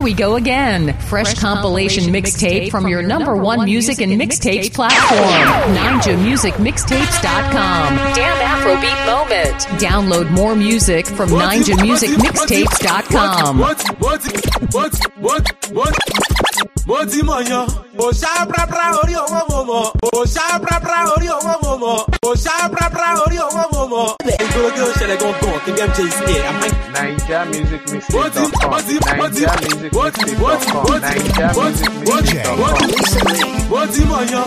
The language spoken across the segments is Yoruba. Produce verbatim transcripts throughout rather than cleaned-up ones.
We go again. Fresh, Fresh compilation, compilation mixtape mix from your number one music and mixtapes platform. Ninja Music Mixtapes dot com. Damn Afrobeat moment. Download more music from Ninja Music Mixtapes dot com. What? What? What? What? What? What? Moyo. Osha bra bra ori owo momo. Osha bra bra ori owo momo. Osha bra bra ori owo momo. Go go shele go go. Think I'm just here. I'm Ninja Music Mixtapes dot com. Ninja Music What? What? What? What? What? What? What? Moyo.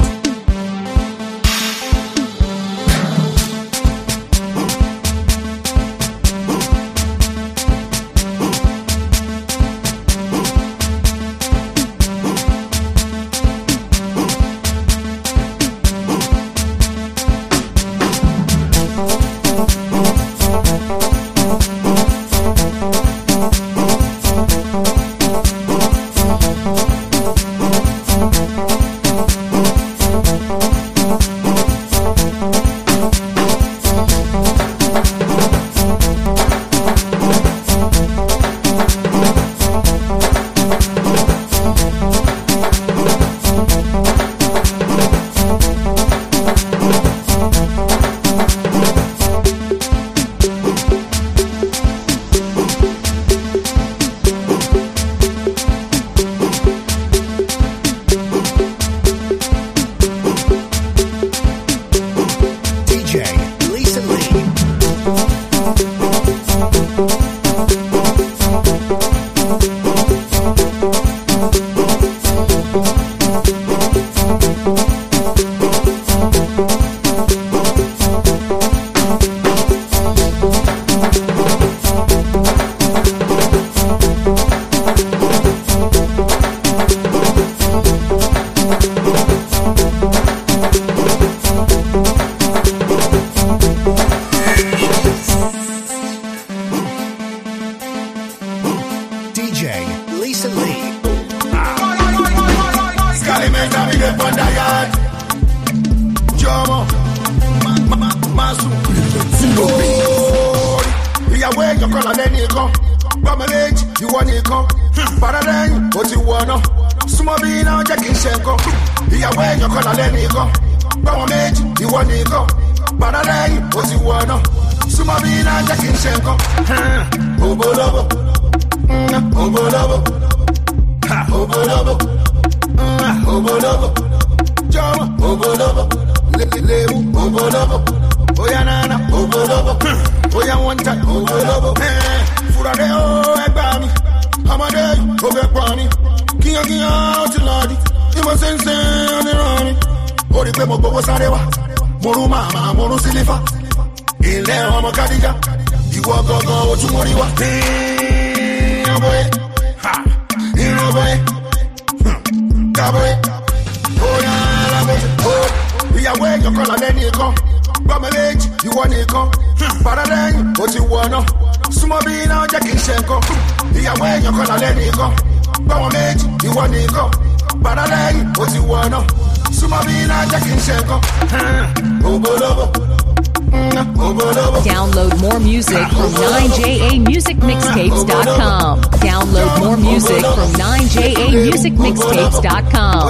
Download more music from nine J A Music Mixtapes dot com. Download more music from nine J A Music Mixtapes dot com.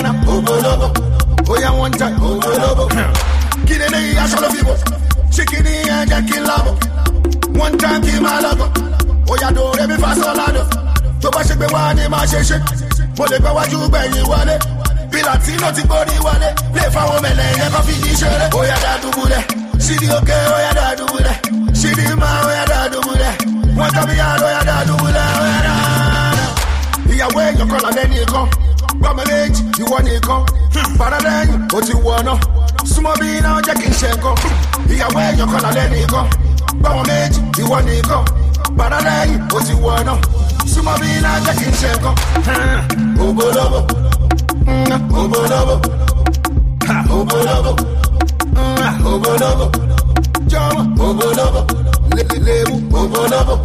One time, kill my lover. Oh, ya do every fast solado. To ba shake be one ma shake shake. Mo le pe waju gbe yin wale. Bi Latino ti body wale. Play for one mele yen ko fi di shere. Oh ya da dubule. She di okay, oh ya da dubule. She di ma, oh ya da dubule. One time ya oh ya da dubule, oh ya da. Ìyàwó èèyàn kan lálẹ́ nìkan. Gbọ́mọléjì ìwọ nìkan. Paradẹ́yìn ó ti wọ̀ náà. Súnmọ́ bí iná jẹ́ kí n ṣe nǹkan. Ìyàwó èèyàn kan lálẹ́ nìkan. Gbọ́mọléjì ìwọ nìkan. Paradẹ́yìn ó ti wọ̀ náà. Súnmọ́ bí iná jẹ́ kí n ṣe nǹkan. Ògbólógbò. Ògbólógbò. Ògbólógbò. Ògbólógbò. Jọ̀wọ́ ògbólógbò. Léwu ògbólógbò.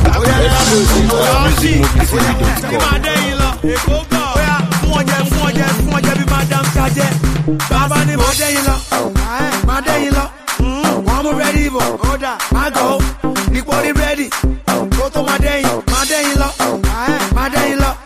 Bàbá ni mo dẹ́yìn lọ, máa dẹ́yìn lọ, wọ́n mú rẹ́dí bọ̀, ọ̀dà, máa gọ̀, ipò rí rẹ́dí, kó tó máa dẹ́yìn, máa dẹ́yìn lọ, máa dẹ́yìn lọ.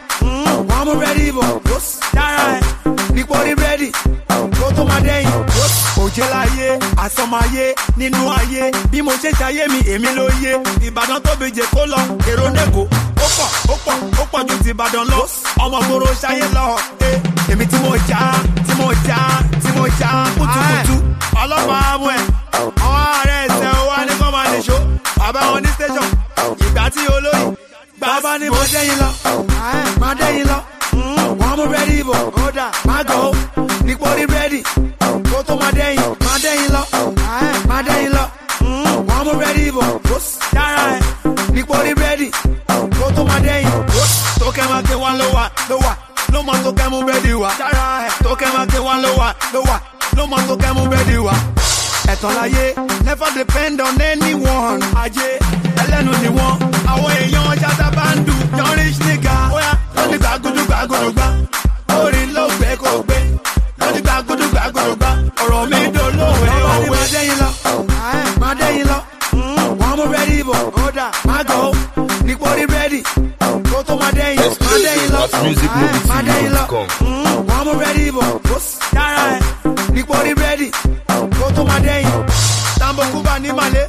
àsọmáyé nínú ayé bí mo ṣe ṣayé mi èmi ló yé Ìbàdàn tó bèjè kó lọ èrò nẹ́kọ̀ọ́ ó pọ̀ ó pọ̀ ó pọ̀ ju ti Ìbàdàn lọ ọmọ gbòòrò ṣayé lọ èmi tí mo já tí mo já tí mo já kùtùkùtù ọlọ́pàá mú ẹ̀ àwọn ààrẹ ẹ̀sẹ̀ wa ní kọ́ máa lè ṣó bàbá wọn ní station ìgbà tí olóyè bàbá ní mo dẹ́yìn lọ máa dẹ́yìn lọ wọ́n mú rẹ́dí ìbò ọ̀dà máa gọ̀ ó nípò rí rẹ́dí kó tó máa dẹ́yìn máa dẹ́yìn lọ máa dẹ́yìn lọ wọ́n mú rẹ́dí ìbò dára ẹ̀ nípò rí rẹ́dí kó tó máa dẹ́yìn tó kẹ́ máa ké wá ló wà ló wà ló mọ tó kẹ́ mú rẹ́dí wá dára ẹ̀ tó kẹ́ máa ké wá ló wà ló wà ló mọ tó kẹ́ mú rẹ́dí wá. ẹ̀tàn láyé never depend on anyone ajé ẹlẹ́nu ni wọ́n àwọn èèyàn ṣáṣá bá ń dùn yan rich nigga bóyá lóní gbàgùdù gbàgùdù gbà orí ló gbé kó gbé lóní gbàgùdù gbàgùdù gbà ọ̀rọ̀ mi dolóòwe òwe. máa dẹ́yìn lọ máa dẹ́yìn lọ wọ́n mú rẹ́dí ìbò ọ̀dà máa gọ̀ ó nípò rí rẹ́dí kó tó máa dẹ́yìn máa dẹ́yìn lọ máa dẹ́yìn lọ wọ́n mú rẹ́dí ìbò dára ẹ̀ nípò rí rẹ́dí kó tó máa dẹ́yìn tambo kuba ní malé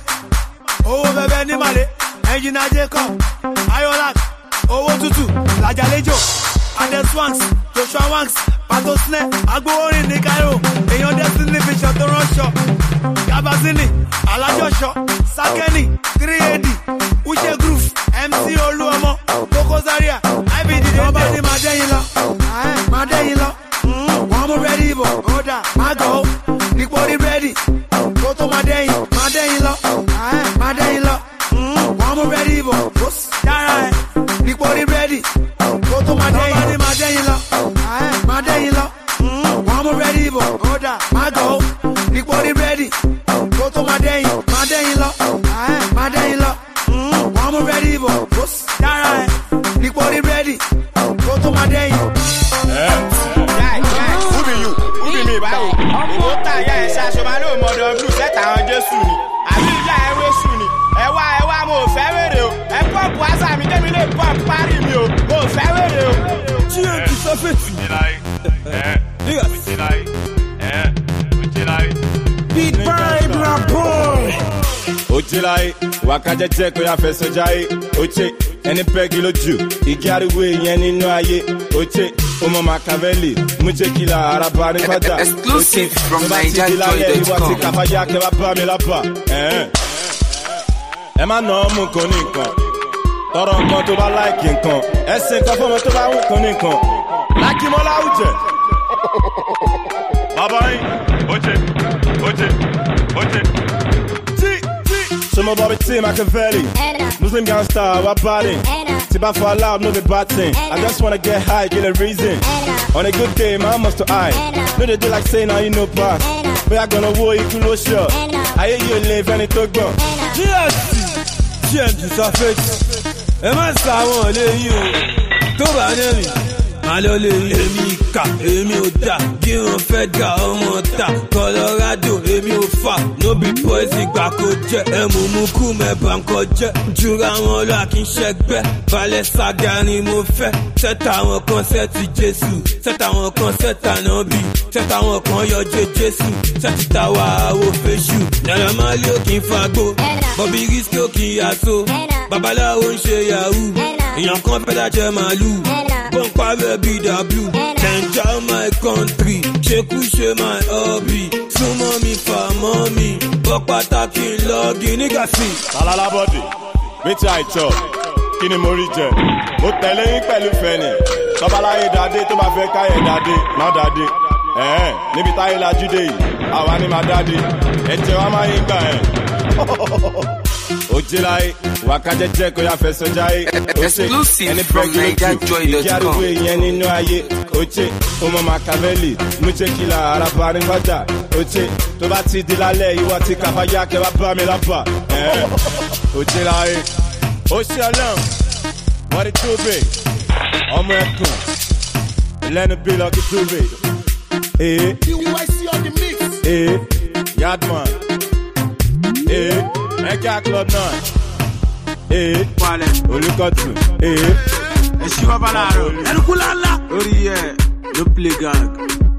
owó bẹbẹ ní malé ẹnjìnà jacob ayolak owó tútù làjàlejò adeswanks joshua wanks pato snare agbóorin ní cairo èèyàn destiny bishop tó ránṣọ gabazini alájọṣọ sakeni three A D uche groove mc olúọmọ koko zaria ibd ọba ní máa dẹ́yìn lọ máa dẹ́yìn lọ wọ́n mú rẹ́dí ìbò ọ̀dà máa gọ̀ ó nípò rí rẹ́dí kó tó máa dẹ́yìn máa dẹ́yìn lọ máa dẹ́yìn lọ wọ́n mú rẹ́dí ìbò dára ẹ̀ nípò rí rẹ́dí kó tó máa dẹ́yìn ọba ní máa dẹ́yìn lọ máa dẹ́yìn lọ wọ́n mú rẹ́dí ìbò ọ̀dà máa gọ̀ ó nípò rí rẹ́dí kó tó máa dẹ́yìn máa dẹ́yìn lọ máa dẹ́yìn lọ wọ́n mú rẹ́dí ìbò dára ẹ̀ nípò rí rẹ́dí kó tó máa dẹ́yìn. Who be you? Who be me báyìí? Owó tà yá ẹ̀ ṣaṣọba ló mọ̀dọ̀ blue sẹ́tà àwọn Jésù ni. Àbí ìyá ẹ̀ wéṣù ni. Ẹ wá ẹ wá mo fẹ́ wèrè o. Ẹ pọ́ǹpù àṣà mi débi lè pọ́ǹpù parí mi o. Mo fẹ́ wèrè o. Tí o ti sọ fẹ́ tì. Big vibe rapport. Ojilai, wakaje check ya fẹsẹ̀ jayé. Oche, ẹni pẹ́ẹ́gì lójú. Igi ariwo yẹn nínú ayé. Oche, ọmọ Machiavelli. Múche kìlà araba ní fàjà. Exclusive from Niger Joy dot com. Ìwọ ti kàfájà kẹwàá bá mi lápá. Ẹ má nà ọmú kan ní nǹkan. Tọrọ nǹkan tó bá láìkì nǹkan. Ẹsẹ̀ nǹkan fún ọmọ tó bá wù kan ní nǹkan. Lákìmọ́lá Ujẹ. Bàbá yín, Oche, Oche, Oche. Some about the Machiavelli, Muslim gangsta, what body? Tiba for loud, no be bad thing. I just wanna get high, get a reason. On a good day, man, must to eye. No, they do like saying, now you know pass. We are gonna war you to lose shot. I hear you live and it took go. G S T, G M T, Safety. Emma Savon, you. Toba Nemi. Malo le èmi kà èmi ò dà kí wọ́n fẹ́ dà ọmọ ta Colorado èmi ò fà no be poison gbà kó jẹ́ ẹ̀mú mú kú mẹ́bà ń kọ jẹ́ jura wọn lọ kí n ṣẹgbẹ́ balẹ̀ saga ni mo fẹ́ sẹ́tà àwọn kan sẹ́tì Jésù sẹ́tà àwọn kan sẹ́tà náà bì sẹ́tà àwọn kan yọjẹ́ Jésù sẹ́tì tàwa àwò fẹ́ṣù Naira Marley ò kí n fagbó Bobby Risky ò kí n yàtọ̀ babaláwo ń ṣe yahoo èèyàn kan fẹ́ dájẹ́ màálù pọ́ńpá rẹ̀ bí w kẹ̀ǹjà my country ṣekúṣe my hobby súnmọ́ mi fàmọ́ mi bọ́ pàtàkì lọ́ọ̀gì nígbà sí. Tàlálà bọ́dì, méjì àìtọ́, kí ni mo rí jẹ? Mo tẹ̀lé yín pẹ̀lú fẹ́ni. Tọ́baláyé dàdé tó bá fẹ́ káyẹ̀ dàdé, má dàdé. Ẹ̀ẹ́n níbi táyé lajú dé yìí, àwa ni má dàdé. Ẹ̀jẹ̀ wa máa yín gbà ẹ̀. Ojilai, wakaje check ya fẹsẹ̀ jayé. Exclusive from Niger Joy dot com. Igi ariwo yẹn nínú ayé. Oche, ọmọ Machiavelli. Múche kìlà araba ní fàjà. Oche, tó bá ti di lálẹ́ ìwọ ti kàfájà kẹwàá bá mi lápá. Ojilai, Oṣé Ọlọ́run, wọ́n ti túbè. Ọmọ ẹkùn, lẹ́nu bí lọ́kì túbè. Ee, ee, Yardman. Ee. Mega Club nine. Eh, Olùkọ́tù. Eh, Ẹ̀ṣin bàbá láàárọ̀. Ẹnukúlá ńlá. Orí ẹ̀ ló play gang.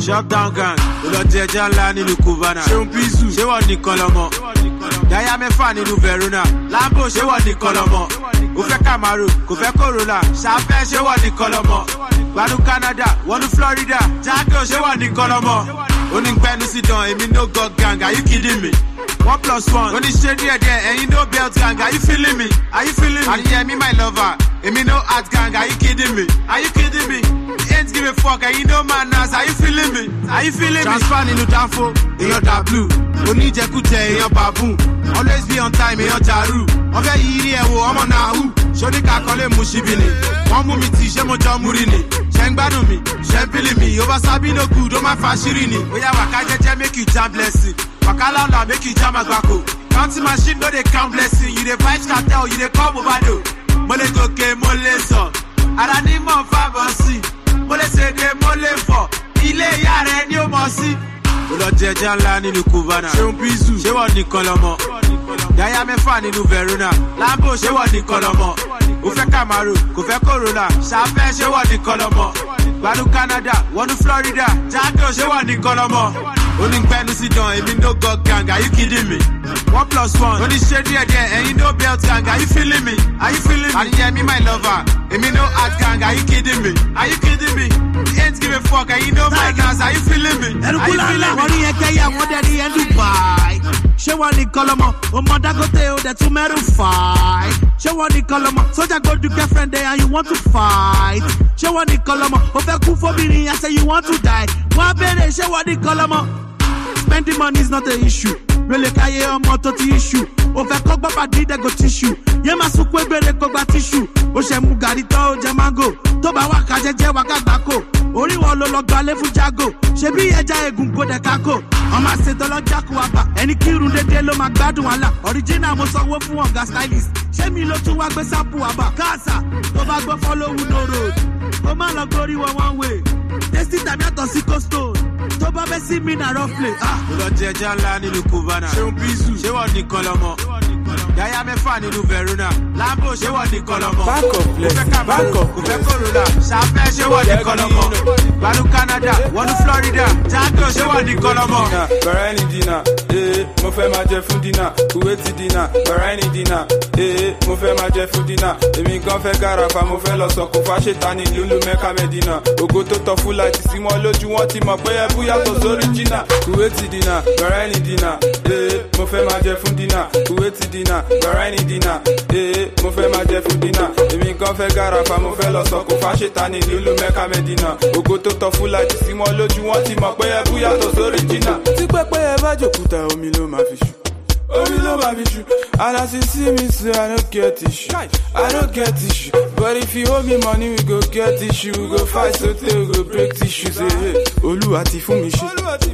Shut down gang, olójẹ ẹja ńlá nínú Cubana. Ṣéun Pizzu, ṣé wọ́n nìkan lọ́mọ? Dáyà mẹ́fà nínú Verona. Lambo, ṣé wọ́n nìkan lọ́mọ? Ó fẹ́ Camaro, kò fẹ́ Corolla. Ṣàfẹ́, ṣé wọ́n nìkan lọ́mọ? Gbádùn Canada, wọnú Florida. Jago, ṣé wọ́n nìkan lọ́mọ? Onígbẹ́nu sí dán, èmi no god gang, are you kidding me? One plus one, only shade here there, and you know belt gang, are you feeling me? Are you feeling me? And yeah, me my lover, and me no art gang, are you kidding me? Are you kidding me? You ain't give a fuck, and you know man ass, are you feeling me? Are you feeling Transfer me? Transfer in the Danfo, in your da blue, Oni Jekute, in your baboon, always be on time, in your jaru. Over here, I'm on Nahu, Shodi Kakole Mushibini, one mummy tea, Shemo Jamurini, Shengbanu me, Shempili me, over Sabino good, on my fashirini. We have a kaja make you jam blessing. Wakala la make you jam a guaco. Counting machine, no they count blessing. You the vibes cartel, you the come over do. Mole go ke mole so. Arani mo favasi. Mole se ke mole for. Ile yare ni o mosi. Olójẹ ẹja ńlá nínú Cubana. Ṣéun Pizzu, ṣé wọ́n nìkan lọ́mọ? Dáyà mẹ́fà nínú Verona. Lambo, ṣé wọ́n nìkan lọ́mọ? Ó fẹ́ Camaro, kò fẹ́ Corolla. Ṣàfẹ́, ṣé wọ́n nìkan lọ́mọ? Gbádùn Canada, wọnú Florida. Jago, ṣé wọ́n nìkan lọ́mọ? Onígbẹ́nu sí dán, èmi no god gang, are you kidding me? One plus one, only shade here there, and you know belt gang, are you feeling me? Are you feeling me? And yeah, me my lover, èmi no art gang, are you kidding me? Are you kidding me? You ain't give a fuck, and you know my guys, are you feeling me? Are you feeling me? Wọ́n ní ẹ̀kẹ́ yà wọ́n dẹ̀ ní ẹ̀ Dubai. Ṣé wọ́n ní kọ́lọ́mọ? Ọmọ Dangote ó dẹ̀ tún mẹ́rù fàáì. Ṣé wọ́n ní kọ́lọ́mọ? Sọ́jà go do girlfriend there and you want to fight. Ṣé wọ́n ní kọ́lọ́mọ? Ó fẹ́ kú fóbìnrin and say you want to die. Wọ́n á bẹ̀rẹ̀ ṣé wọ́n ní kọ́lọ́mọ? Spending money is not an issue. Really kaye ọmọ tó ti issue. Ó fẹ́ kọ́ gbọ́ pàdé dẹ́gò tissue. Yé máa sunkún egbèrè kó gba tissue. Ó ṣe mú gàrí tán ó jẹ mango. Tó bá wà ká jẹjẹ wà ká gbáko. Orí wọn ló lọ gbalé fún Jago. Ṣebí ẹja egun kó dẹ̀ kákò. Ọmọ àṣetọ́ lọ́jà kú àbá. Ẹni kírun dédé ló máa gbádùn wàhálà. Original mo sanwó fún ọ̀gá stylist. Ṣé mi ló tún wá gbé sápò àbá? Káàsà tó bá gbọ́ follow no road. Ó má lọ gorí wọn one way. Tasty tàbí àtọ̀ sí coastal. Tó bá bẹ́ sí mi na rough play. Olójẹ ẹja ńlá nínú Cubana. Ṣéun Pizzu, ṣé wọ́n nìkan lọ́mọ? Dáyà mẹ́fà nínú Verona. Lambo, ṣé wọ́n nìkan lọ́mọ? Kò fẹ́ Camaro, kò fẹ́ Corolla. Ṣàfẹ́, ṣé wọ́n nìkan lọ́mọ? Gbádùn Canada, wọnú Florida. Jago, ṣé wọ́n nìkan lọ́mọ? Bàrá ẹni dínà, ee, mo fẹ́ máa jẹ fún dínà. Kuwaiti dínà, bàrá ẹni dínà, ee, mo fẹ́ máa jẹ fún dínà. Èmi gan fẹ́ gàràfà, mo fẹ́ lọ sọ̀kò fáṣetánì lúlú Mẹ́ka Mẹ́dínà. Ògo tó tọ́ fúláìtì sí wọn lójú, wọn ti mọ̀ pé ẹ bú yàtọ̀ sórí jìnnà. Kuwaiti dínà, bàrá ẹni dínà, ee, mo fẹ́ máa jẹ fún dínà. Kuwaiti dínà, bàrá ẹni dínà, ee, mo fẹ́ máa jẹ fún dínà. Èmi gan fẹ́ gàràfà, mo fẹ́ lọ sọ̀kò fáṣetánì lúlú Mẹ́ka Mẹ́dínà. Ògo tó tọ́ fúláìtì sí wọn lójú, wọn ti mọ̀ pé ẹ bú yàtọ̀ sórí jìnnà. Tí pẹ́pẹ́ ẹ bá jòkúta, omi ló máa fi ṣù. Omi ló máa fi ṣù. And as you see me say I don't get issue, I don't get issue. But if you owe me money, we go get issue. We go fight so till we go break tissue. Say hey, Olúwa ti fún mi ṣe,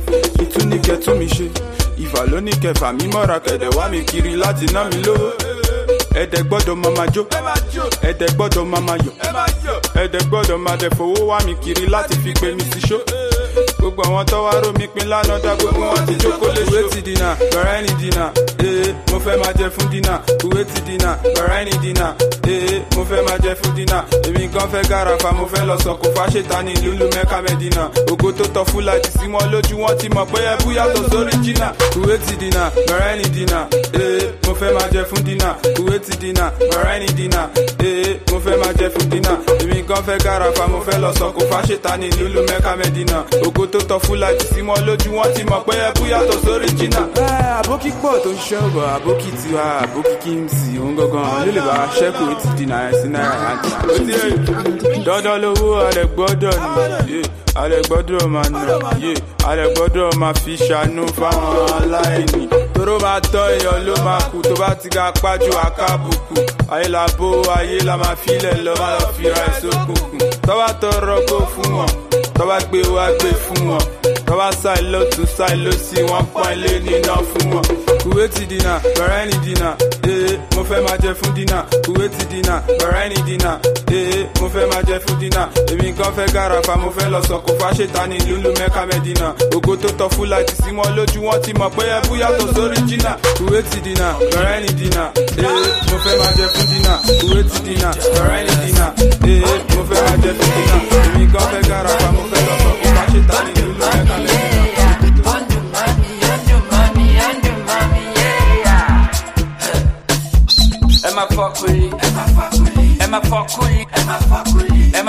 ìtúnìkẹ́ tún mi ṣe. Ìfà ló ní kẹfà mi mọ́ra kẹ̀dẹ̀ wá mi kiri láti ná mi lówó. Ẹ̀dẹ̀ gbọ́dọ̀ máa ma jó, ẹ̀dẹ̀ gbọ́dọ̀ máa ma yọ̀, ẹ̀dẹ̀ gbọ́dọ̀ máa dẹ̀ fowó wá mi kiri láti fi gbé mi sí ṣó. Gbogbo àwọn tó wá rò mí pin lánàá dá gbogbo wọn ti jókòó lé. Kuwaiti dínà, bàrá ẹni dínà, ee, mo fẹ́ máa jẹ fún dínà. Kuwaiti dínà, bàrá ẹni dínà, ee, mo fẹ́ máa jẹ fún dínà. Èmi gan fẹ́ gàràfà, mo fẹ́ lọ sọ̀kò fáṣetánì lúlú Mẹ́ka Mẹ́dínà. Ògo tó tọ́ fúláìtì sí wọn lójú, wọn ti mọ̀ pé ẹ bú yàtọ̀ sórí jìnnà. Kuwaiti dínà, bàrá ẹni dínà, ee, mo fẹ́ máa jẹ fún dínà. Kuwaiti dínà, bàrá ẹni dínà, ee, mo fẹ́ máa jẹ fún dínà. Èmi gan fẹ́ gàràfà, mo fẹ́ lọ sọ̀kò fáṣetánì lúlú Mẹ́ka Mẹ́dínà. Ògo tó tọ́ fúláìtì sí wọn lójú, wọn ti mọ̀ pé ẹ bú yàtọ̀ sórí jìnnà. Àbókí pọ̀ tó ń ṣẹ́ ọ̀bọ̀, àbókí tiwa, àbókí kí n sì òun gangan ló lè bá ṣẹ́kù etí dínà sí náírà àti àti. Dandan lówó alẹ́ gbọ́dọ̀ ni, alẹ́ gbọ́dọ̀ máa nà, alẹ́ gbọ́dọ̀ máa fi ṣàánú fáwọn aláìní. Tóró máa tọ́ èèyàn ló máa kú, tó bá ti ga pájú àkábùkù. Ayé la bó, ayé la máa filẹ̀ lọ, máa lọ fi ra ìsókùnkùn. Tọ́ba tọrọ kó fún wọn, tọ́ba gbé wá gbé fún wọn. Tọ́ba sáì lọ́tún sáì lọ́sí, wọ́n pọ́n ilé níná fún wọn. Kuwaiti dínà, bàrá ẹni dínà, ee, mo fẹ́ máa jẹ fún dínà. Kuwaiti dínà, bàrá ẹni dínà, ee, mo fẹ́ máa jẹ fún dínà. Èmi gan fẹ́ gàràfà, mo fẹ́ lọ sọ̀kò fáṣetánì lúlú Mẹ́ka Mẹ́dínà. Ògo tó tọ́ fúláìtì sí wọn lójú, wọn ti mọ̀ pé ẹ bú yàtọ̀ sórí jìnnà. Kuwaiti dínà, bàrá ẹni dínà, ee, mo fẹ́ máa jẹ fún dínà. Kuwaiti dínà, bàrá ẹni dínà, ee, mo fẹ́ máa jẹ fún dínà. Èmi gan fẹ́ gàràfà, mo fẹ́ lọ sọ̀kò fáṣetánì lúlú Mẹ́ka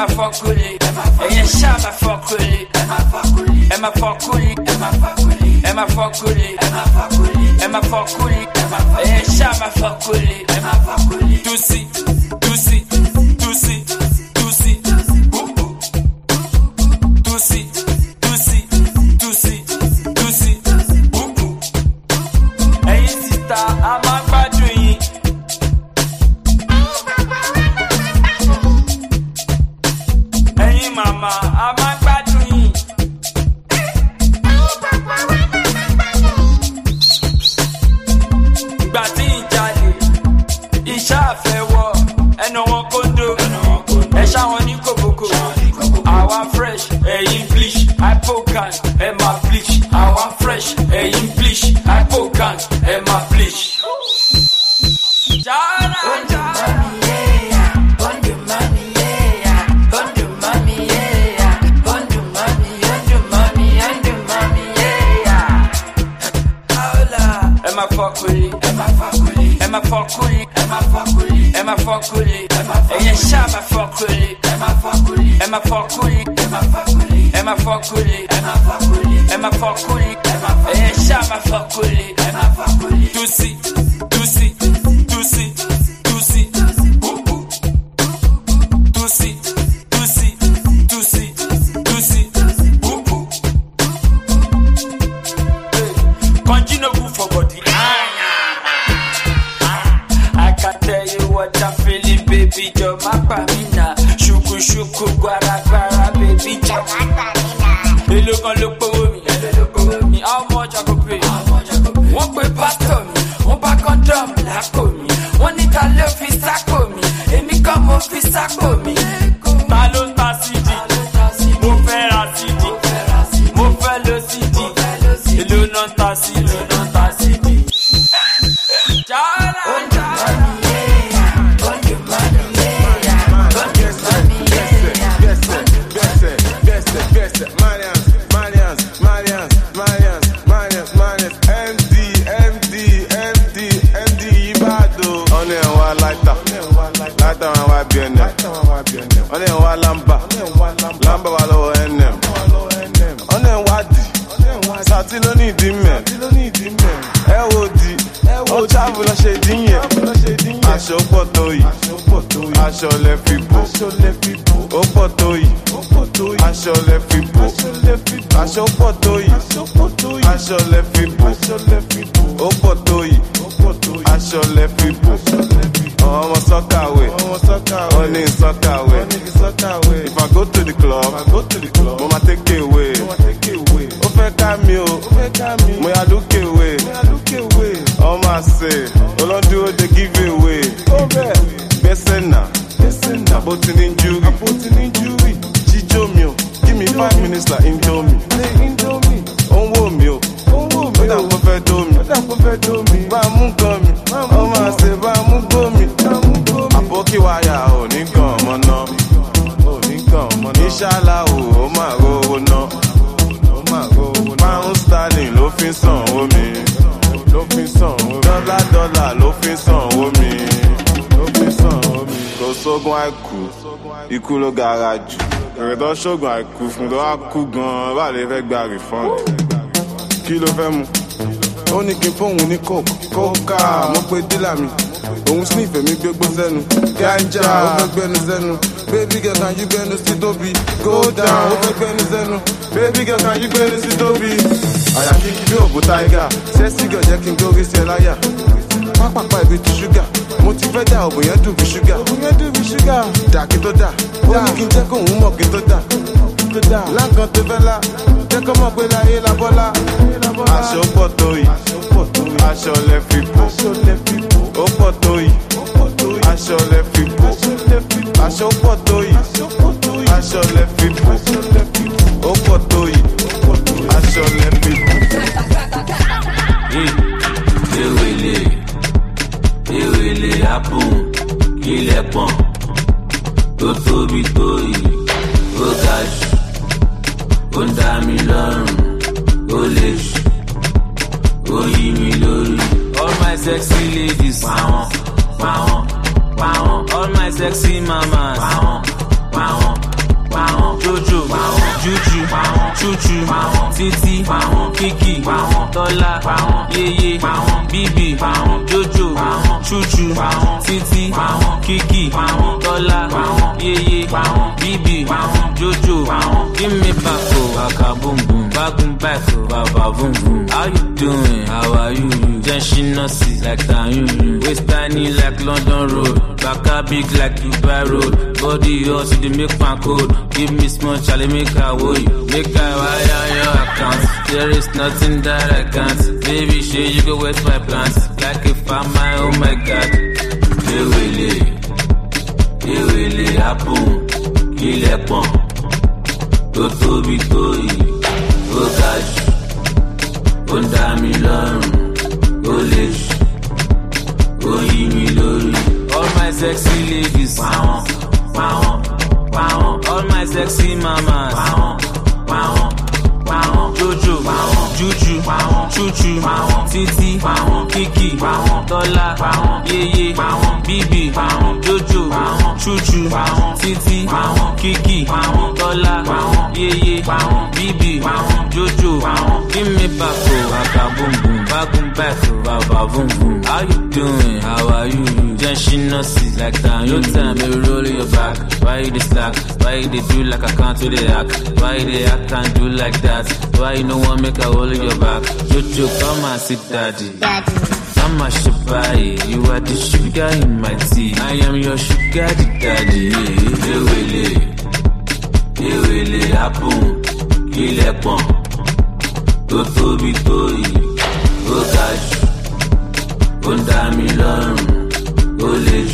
Emma Fokuli, Emma Shaba Fokuli, Emma Fokuli, Emma Fokuli, Emma Fokuli, Emma Fokuli, Emma Fokuli, Emma Fokuli, Emma Shaba Fokuli, Emma Fokuli, Tusi, Tusi, Tusi, Tusi, Tusi, Tusi, Tusi, Tusi, Hey sister, I'm a bad doing. Hey mama, I'm a bad doing. Gbati ìjàlè, iṣẹ́ àfẹ́wọ́, ẹnu wọn kóńdó, ẹ̀ṣá wọn ní kòbókò. Àwa fresh, ẹ̀yin bleach, hypocan, ẹ̀ máa bleach. Àwa fresh, ẹ̀yin bleach, hypocan, ẹ̀ máa bleach. Jara, jara. Emma Fokuli, Emma Fokuli, Emma Fokuli, Emma Fokuli, Emma Fokuli, Emma Fokuli, Emma Shaba Fokuli, Emma Fokuli, Emma Fokuli, Emma Fokuli, Emma Fokuli, Emma Fokuli, Emma Fokuli, Emma Fokuli, Shaba Fokuli, Emma Fokuli, Tusi, Tusi, Tusi, Tusi, Tusi, Tusi, Tusi, Tusi, Continue for body. I can tell you what I'm feeling, baby. You're my pamina. Shuku shuku guara guara, baby. You're my pamina. Hey, look on look for me. Look me. How much I could pay? One pay pastor me. One back on drum, lack on me. One it I love is sack on me. And me come off is sack on me. Talon ta C D. Mo fẹ́ ra C D. Mo fẹ́ lo C D. Hello non ta C D. Non ta C D. Jara, jara. On est wa lamba, lamba wa lo enem. On est wa di, sati lo ni di me. E wo di, o travel lo se di yen. Aṣọ pọ̀ tó yìí, aṣọ lẹ fi bò. Ó pọ̀ tó yìí, aṣọ lẹ fi bò. Aṣọ pọ̀ tó yìí, aṣọ lẹ fi bò. Ó pọ̀ tó yìí, aṣọ lẹ fi bò. Ọmọ sọ́kàwé, wọ́n ní sọ́kàwé. If I go to the club, mo ma take away. Ó fẹ́ ká mi o, mo yà lókè away. Ọmọ àṣẹ, olóńdúró dey give away. Gbẹ́sẹ̀ náà, àbótí ní júrì. Jíjó mi o, give me five minutes like indomie. Ó ń wò mí o, ó dà kó fẹ́ dó mi. Bá a mú nǹkan mi, ọmọ àṣẹ bá a mú gbó mi. Àbókí wáyà ò ní kàn mọ́ náà. Ìṣàlá o, ó máa rówó náà. Pound sterling ló fi sàn omi. Dọ́là dọ́là ló fi sàn omi. Kò sógun àìkú, ikú ló gara jù. Èrè tó ṣógun àìkú fún tó wá kú gan-an, bá lè fẹ́ gba refund. Kí ló fẹ́ mu? Ó ní kí n fóun ní coke. Kókà, mo pe dílà mi. Òun sniff èmi gbégbó sẹ́nu. Ganja, ó fẹ́ gbẹnu sẹ́nu. Baby girl, can you gbẹnu sí tóbi? Go down, ó fẹ́ gbẹnu sẹ́nu. Baby girl, can you gbẹnu sí tóbi? Àyà kíkí bí òbú tiger. Sẹ́sì girl jẹ́ kí n gbórí sí ẹ láyà. Pápápá ibi ti ṣúgà. Mo ti fẹ́ dà òbò yẹn dùn bí ṣúgà. Òbò yẹn dùn bí ṣúgà. Dà kí tó dà. Ó ní kí n jẹ́ kóun mọ̀ kí tó dà. Láǹkan tó fẹ́ la. Jẹ́ kó mọ̀ pé láyé la bọ́lá. Aṣọ pọ̀ tó yìí. Aṣọ lẹ fi bò. Ó pọ̀ tó yìí. Aṣọ lẹ fi bò. Aṣọ pọ̀ tó yìí. Aṣọ lẹ fi bò. Ó pọ̀ tó yìí. Aṣọ lẹ fi bò. Ewele, ewele apun, ilẹ̀ pọ̀n, tó tóbi tó yìí, ó ga jù, ó ń dá mi lọ́rùn, ó lè jù, ó yí mi lórí. All my sexy ladies, pàwọn, pàwọn, pàwọn. All my sexy mamas, pàwọn, pàwọn, Chuchu, Titi, Kiki, Tola, Yeye, Bibi, Jojo, Chuchu, Titi, Kiki, Tola, Yeye, Bibi, Jojo. Give me back, oh, Baka boom boom, back boom back, oh, Baba boom boom. How you doing? How are you? Then she not see like that, you. Waist tiny like London Road, Baka big like Dubai Road. Body also they make my code. Give me small Charlie, make her worry, make her wire your account. There is nothing that I can't. Baby, sure you go waste my plans. Like if I'm my, oh my God. They will it, they will it happen. Kill a pump. Toto be toy, oh gosh, oh damn lorun, oh lish, oh yimi lori. All my sexy ladies, wow, wow, wow. All my sexy mamas, wow, wow, wow. Jojo, wow, Juju, wow, Chuchu, wow, Titi, wow, Kiki, wow, Tola, wow, Yeye, wow, Bibi, wow, Jojo, wow, Chuchu, wow, Titi, wow, Kiki, wow, Tola, wow, Yeye, wow, Bibi, wow, Jojo, wow. Give me back, oh, Baka boom boom, back boom back, oh, Baba boom boom. How you doing? How are you? Then she not see like that. Your time, baby, roll your back. Why you the slack? Why you they do like I can't do the act? Why you the act can't do like that? Why you no one make a hole in your back? Jojo, come and sit, daddy. Daddy. I'm a shabby, you are the sugar in my tea. I am your sugar daddy. They will it, they will it happen. Kill a pump. Toto be toy, oh gosh, oh damn lorun, oh lish,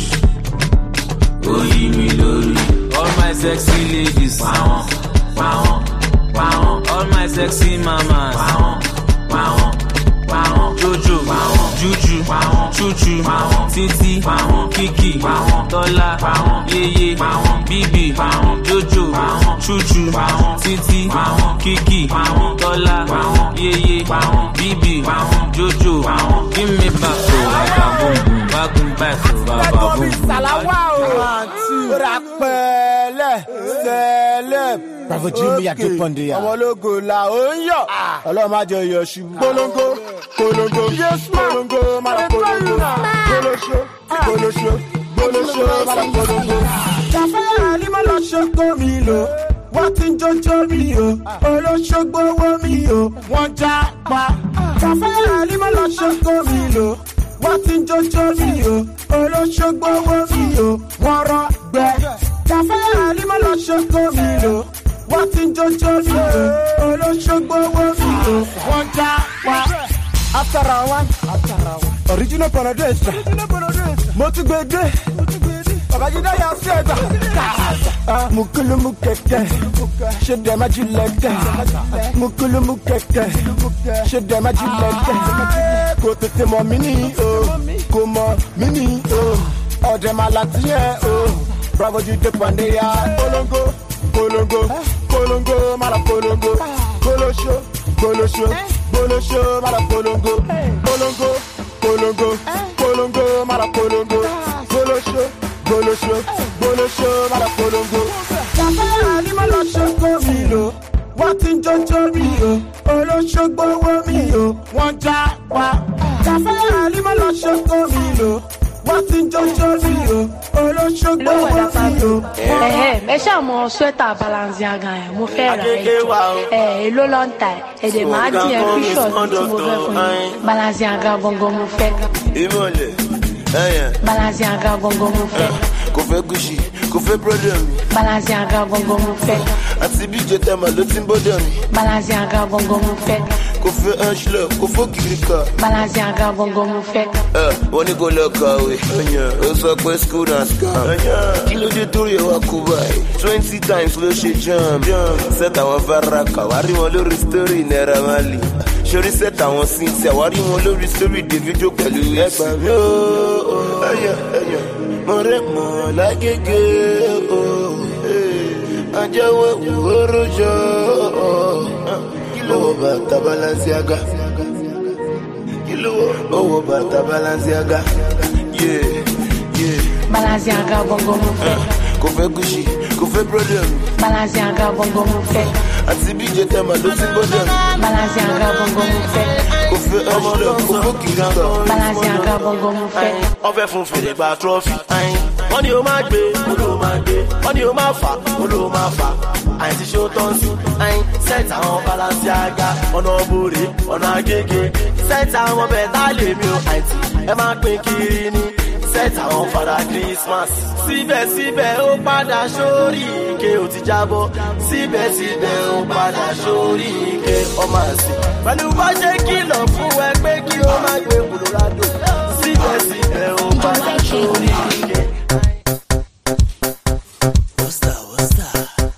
oh yimi lori. All my sexy ladies, wow, wow, wow. All my sexy mamas, wow, wow, wow. Jojo, wow, Juju, wow, Chuchu, wow, Titi, wow, Kiki, wow, Tola, wow, Yeye, wow, Bibi, wow, Jojo, wow, Chuchu, wow, Titi, wow, Kiki, wow, Tola, wow, Yeye, wow, Bibi, wow, Jojo, wow. Give me back, oh, Baka boom boom, back boom back, oh, Baba boom boom. Bravo Jimmy Adeponde ya. Àwọn logo la ó ń yọ̀. Ọlọ́run má jẹ́ yọ̀ ṣubú. Polongo, polongo, yes polongo, mara polongo. Polosho, polosho, polosho, mara polongo. Kàfẹ́ àlímọ́ lọ ṣoko mi lò. Wọ́n ti ń jọjọ́ mi o. Olóṣogbo owó mi o. Wọ́n já pa. Kàfẹ́ àlímọ́ lọ ṣoko mi lò. Wọ́n ti ń jọjọ́ mi o. Olóṣogbo owó mi o. Wọ́n rọ́ gbẹ. Kàfẹ́ àlímọ́ lọ ṣoko mi lò. Wọ́n ti ń jọjọ́ mi o. Olóṣogbo owó mi o. Wọ́n já pa. After round one, after round one. Original Paradise. Mo tún gbé dé. Babajide yà sí ẹ̀dá. Mukulu mukeke. Ṣé dẹ̀ máa jí lẹ́tẹ̀? Mukulu mukeke. Ṣé dẹ̀ máa jí lẹ́tẹ̀? Kò tètè mọ̀ mí ní o. Kò mọ̀ mí ní o. Ọ̀dẹ̀ máa láti yẹ o. Bravo Jide Pandeya. Polongo, polongo, polongo, mara polongo. Polosho, polosho, polosho, mara polongo. Polongo, polongo, polongo, mara polongo. Polosho, polosho, polosho, mara polongo. Kàfẹ́ àlímọ́ lọ ṣoko mi lò. Wọ́n ti ń jọjọ́ mi o. Olóṣogbo owó mi o. Wọ́n já pa. Kàfẹ́ àlímọ́ lọ ṣoko mi lò. Wọ́n ti ń jọjọ́ mi o. Olóṣogbo owó mi o. Ẹ̀hẹ́ ẹ ṣàmọ sweater Balenciaga yẹn mo fẹ́ rà ẹ̀ ẹ̀ èló ló ń ta ẹ̀ èdè máa dín ẹ̀ fíṣọ̀ tí mo fẹ́ fún yín. Balenciaga gangan mo fẹ́. Ìmọ̀lẹ̀ ẹ̀yẹn. Balenciaga gangan mo fẹ́. Kò fẹ́ Gucci, kò fẹ́ problem. Balenciaga gangan mo fẹ́. Àti bí jẹta mà ló ti ń bọ́dọ̀ mi. Balenciaga gangan mo fẹ́. Kò fẹ́ Angela, kò fẹ́ Kirika. Balenciaga gangan mo fẹ́. Ẹ wọ́n ní kò lọ kàwé. Ó sọ pé school na scam. Kí ló dé torí ẹ̀ wá kú báyìí? Twenty times ló ṣe jam. Set àwọn Faraka, wá rí wọn lórí story Naira Marley. Ṣorí set àwọn Cynthia, wá rí wọn lórí story Davido pẹ̀lú ẹgbàá mi. Ẹyẹ ẹyẹ mọ̀rẹ́ mọ̀ lágége o. Ajẹ́wọ́ ìwúrò jọ. Owó bàtà Balenciaga. Owó bàtà Balenciaga. Yeah, yeah. Balenciaga gangan mo fẹ́. Kò fẹ́ Gucci, kò fẹ́ problem. Balenciaga gangan mo fẹ́. àti bíjẹ tẹ́mà ló ti gbọ́dọ̀ mi. Balenciaga bongo mo fẹ́. Kò fẹ́ ọmọ lọ kò fókì gàngàn. Balenciaga bongo mo fẹ́. Ọfẹ́ fún fèrè gba trọ́fì. Wọ́n ní o máa gbé, mo ló máa gbé. Wọ́n ní o máa fà, mo ló máa fà. Àìsí ṣó tán sí. Sẹ́ẹ̀tì àwọn Balenciaga, ọ̀nà òbòrè, ọ̀nà àgègè. Sẹ́ẹ̀tì àwọn bẹ̀ẹ̀ta lèmi o, àìtí ẹ máa pín kiri ní. Sẹ́ẹ̀tì àwọn fada Christmas. Síbẹ̀síbẹ̀ ó padà sórí ike ò ti jábọ́. Síbẹ̀síbẹ̀ ó padà sórí ike ọmọ àṣì. Pẹ̀lú bá ṣe kìlọ̀ fún ẹ pé kí ó má gbé Colorado. Síbẹ̀síbẹ̀ ó padà sórí ike. What's that? What's that?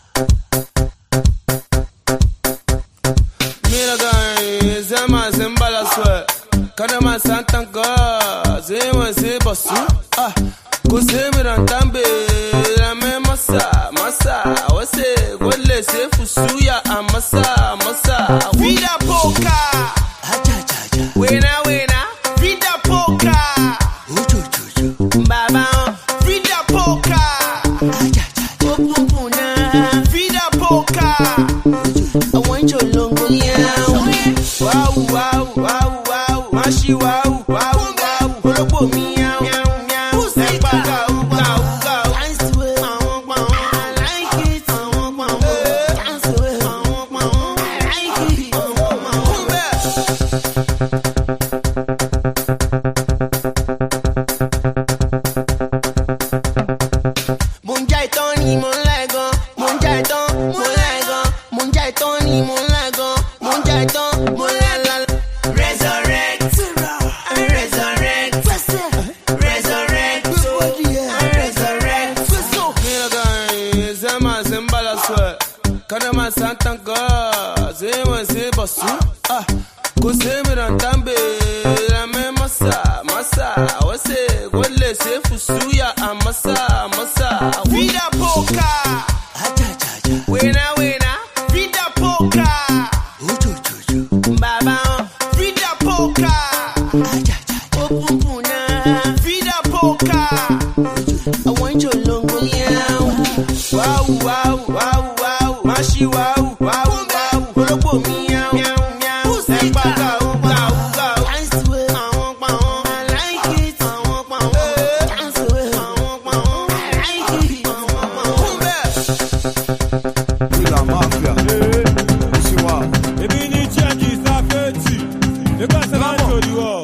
Mira guys, Zema Zembala sweat. Kanama Santanga, Zema Zebasu. Ah, Kusemi Rantambe, Rame Masa, Masa, Wase, Gole Sefusuya, Amasa, Masa. Vida Poka, Wena Wena, Vida Poka, Baba, Vida Poka, Vida Poka, I want your longo now. Wow, wow, wow, wow, Mashi, wow, wow, wow, Holobo meow, meow, meow, Sepa, go, go, go. Dance to it, I like it, I want, dance to it, I want, I like it, I want, Munjai Tony, Monlago, Munjai Ton, Monlago, Munjai Tony, Monlago, Munjai Ton, Monlago. Resurrect, resurrect, resurrect, resurrect. Mira guys, Zema Zembala sweat. Kanama Santanga, Zema Zebasu. Ah, Kusemi Rantambe, Rame Masa, Masa, Wase, Gole Sefusuya, Amasa, Masa. Vida Poka, Wena Wena, Vida Poka, Baba, Vida Poka, Opupuna, Vida Poka, I want your longo now. Wow, wow, wow, wow, Mashi, wow, wow, wow, Holobo meow, meow, meow, Sepa, go, go, go. Dance to it, I want, I like it, I want, dance to it, I want, I like it, I want. La mafia. Siwa. Ebi ni Jackie Safety. Le gars c'est la jolie wow.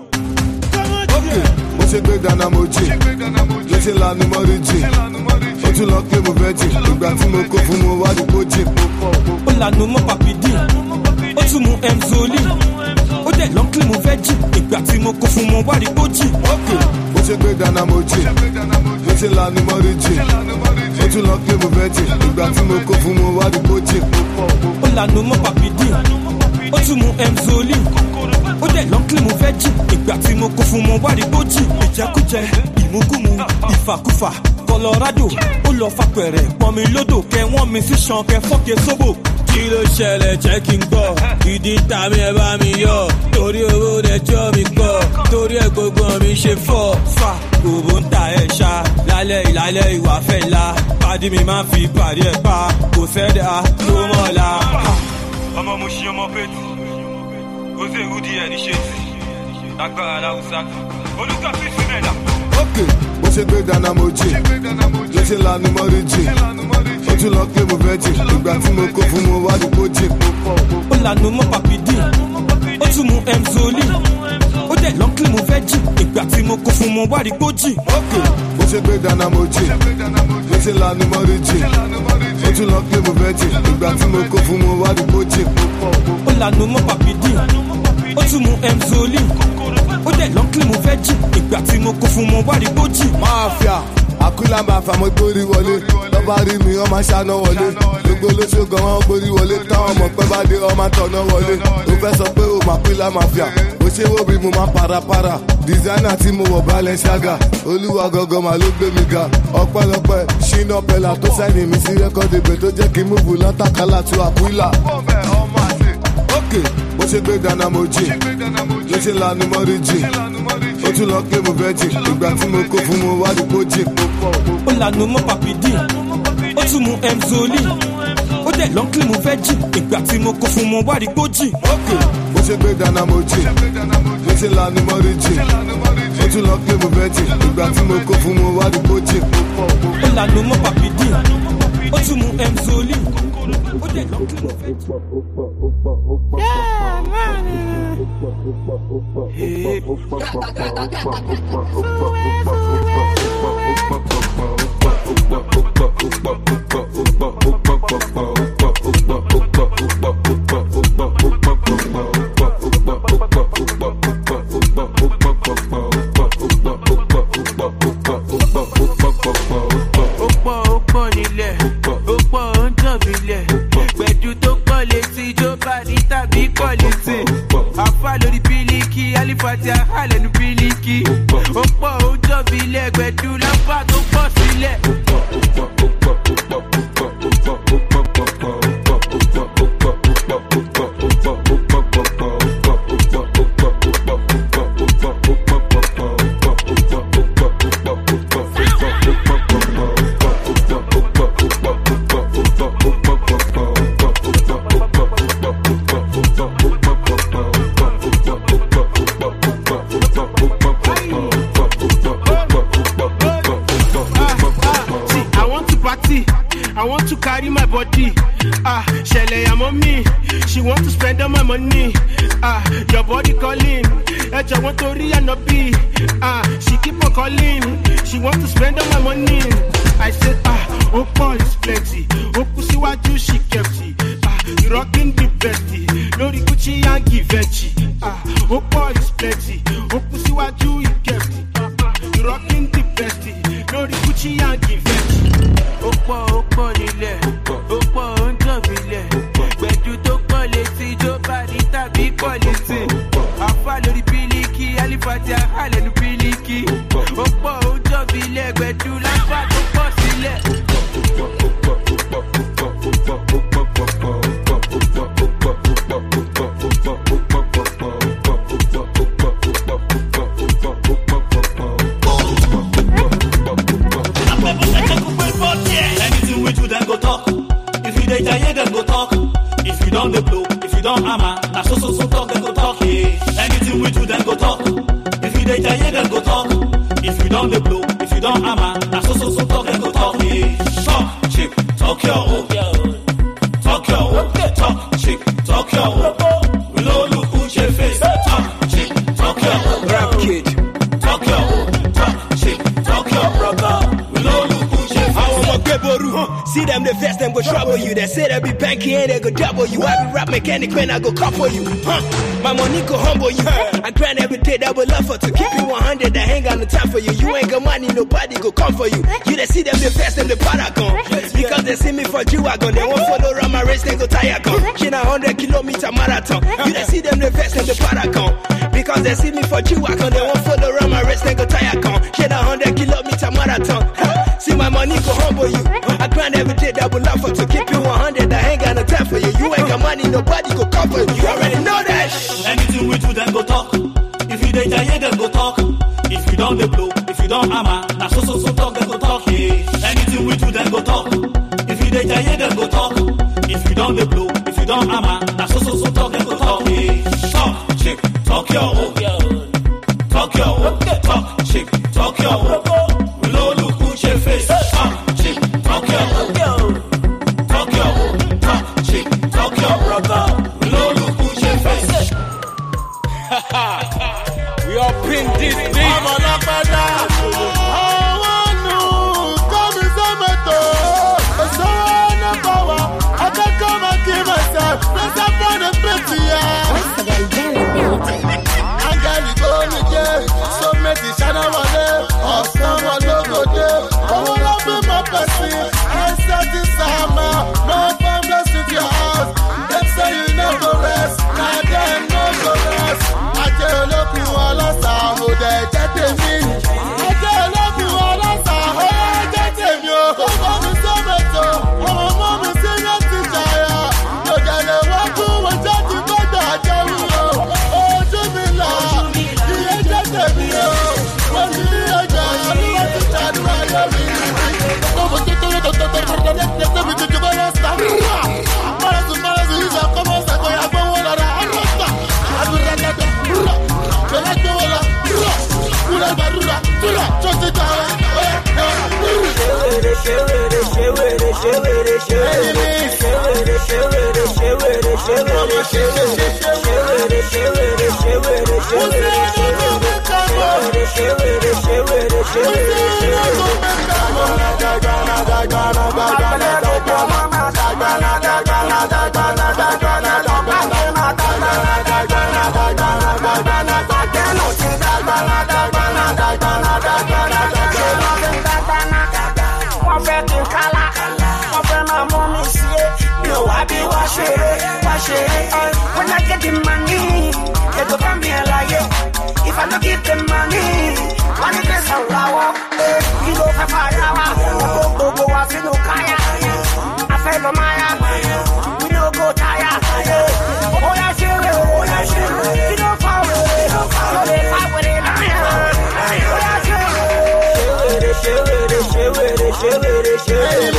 Okay. Mo ṣe gbé dáná mo jí. Mo ṣe lanu mo rí jí. Ó tún lọ pé mo fẹ́ jí. Ìgbà tí mo kó fún mo wá dìbò jí. Ó lànà mọ́ papidi, ó tún mu Emzoli. Ó dẹ̀ lọ́n kílì mo fẹ́ jí. Ìgbà tí mo kó fún mo wá dìbò jí. Okay. Mo ṣe gbé dáná mo jí. Mo ṣe lanu mo rí jí. Ó tún lọ pé mo fẹ́ jí. Ìgbà tí mo kó fún mo wá dìbò jí. Ó lànà mọ́ papidi, ó tún mu Emzoli. Ó dẹ̀ lọ́n kílì mo fẹ́ jí. Ìgbà tí mo kó fún mo wá dìbò jí. Ìjẹkújẹ, ìmúkúmu, ìfàkúfà, Colorado. Ó lọ fapẹ̀rẹ̀, pọnmi lódò, kẹ wọ́n mi sí ṣan, kẹ fọ́kẹ sóbò. Kí ló ṣẹlẹ̀ jẹ́ kí n gbọ́? Ìdí ta mi ẹ bá mi yọ. Torí owó dẹjọ́ mi gbọ́. Torí ẹ gbogbo mi ṣe fọ́. Fà òbó ń ta ẹ̀ ṣá. Lálẹ́ ìlálẹ́ ìwà fẹ́ la. Pàdé mi máa fi pàdé ẹ̀ pa. Kò sẹ́dá tó mọ̀ la. Ọmọ mo ṣe ọmọ pẹ̀tù. Ó sì rúdi ẹ̀ ní ṣe tì. Lágbára láwùsá. Olùkọ́ fi sí mẹ́ta. Okay. Mo ṣe gbé dáná mo jí. Mo ṣe lanu mo rí jí. Ó tún lọ pé mo fẹ́ jí. Ìgbà tí mo kó fún mo wá dìbò jí. Ó lànà mọ́ papidi, ó tún mu Emzoli. Ó dẹ̀ lọ́n kílì mo fẹ́ jí. Ìgbà tí mo kó fún mo wá dìbò jí. Okay. Mo ṣe gbé dáná mo jí. Mo ṣe lanu mo rí jí. Ó tún lọ pé mo fẹ́ jí. Ìgbà tí mo kó fún mo wá dìbò jí. Ó lànà mọ́ papidi, ó tún mu Emzoli. Ó dẹ̀ lọ́n kílì mo fẹ́ jí. Ìgbà tí mo kó fún mo wá dìbò jí. Mafia. Àkúlà máa fà mọ́ gbórí wọlé. Lọ́ba rí mi, wọ́n máa ṣáná wọlé. Gbogbo olóṣogbo wọn gbórí wọlé. Táwọn ọmọ pẹ́ bá dé, wọ́n máa tọ̀nà wọlé. Ó fẹ́ sọ pé ó máa pín lámàfíà. Ó ṣe wo bí mo máa parapara. Dìsáínà tí mo wọ̀ Balenciaga. Olúwa gangan máa ló gbé mi ga. Ọpẹ́lọpẹ́ Ṣínà Pẹ́lá tó sẹ́ni mi sí rẹ́kọ́dì ibẹ̀ tó jẹ́ kí n múvù lọ́tàkálà tó Àkúlà. Okay. Mo ṣe gbé dáná mo jí. Mo ṣe lanu mo rí jí. Ó tún lọ pé mo fẹ́ jí. Ìgbà tí mo kó fún mo wá dìbò jí. Ó lànà mọ́ papidi, ó tún mu Emzoli. Ó dẹ̀ lọ́nkì mo fẹ́ jì ìgbà tí mo kó fún mo wá rí gbójì. mo ṣe gbé dáná mo jì mo ti là ní mọ́rí jì mo tún lọ pé mo fẹ́ jì ìgbà tí mo kó fún mo wá rí gbójì. ó lànà mọ́ pàpì dì ó tún mu emzoli ó dẹ̀ lọ́nkì mo fẹ́ jì. Mechanic when I go call for you, huh? My money go humble you. I grind every day, that will love for to keep you one hundred. I ain't got no time for you. You ain't got money, nobody go come for you. You they see them the fast and the paragon. Because they see me for G-Wagon. They won't follow around my race, they go tire gun. She a hundred kilometer marathon. You they see them the fast and the paragon. Because they see me for G-Wagon. They won't follow around my race, they go tire gun. She a hundred kilometer marathon. See my money go humble you. I grind every day, that will love for to keep you one hundred. I ain't got no time for you. You ain't got money, nobody go cover you. You already know that. Anything we do, then go talk. If you dey giant, then go talk. If you don't dey blow, if you don't hammer, na so so so talk, then go talk. Yeah. Anything we do, then go talk. If you dey giant, then go talk. If you don't dey blow, if you don't hammer, na so so so talk, then go talk. Yeah. Talk, chick, talk your own. Talk your own. Talk, chick, talk your own. We no look put your face. Talk, chick, talk your own. Talk your own. Talk, chick, talk your own. We no look put your face. We all pin this beat. I'm on a bada. I want to come in some metal. So on the power. I can come and give myself. shewere, shewere, shewere, shewere, shewere, shewere, shewere, shewere, shewere, shewere, shewere, shewere, when I get the money, they go come here like it. If I don't give them money, money gets a raw. You go for fire, go go go, I feel no kaya. I feel no maya, we no go tire. Oh yeah, shit, oh yeah, shit. You don't fall with it, so they fight with it. Oh yeah, shit, shit, shit, shit, shit, shit,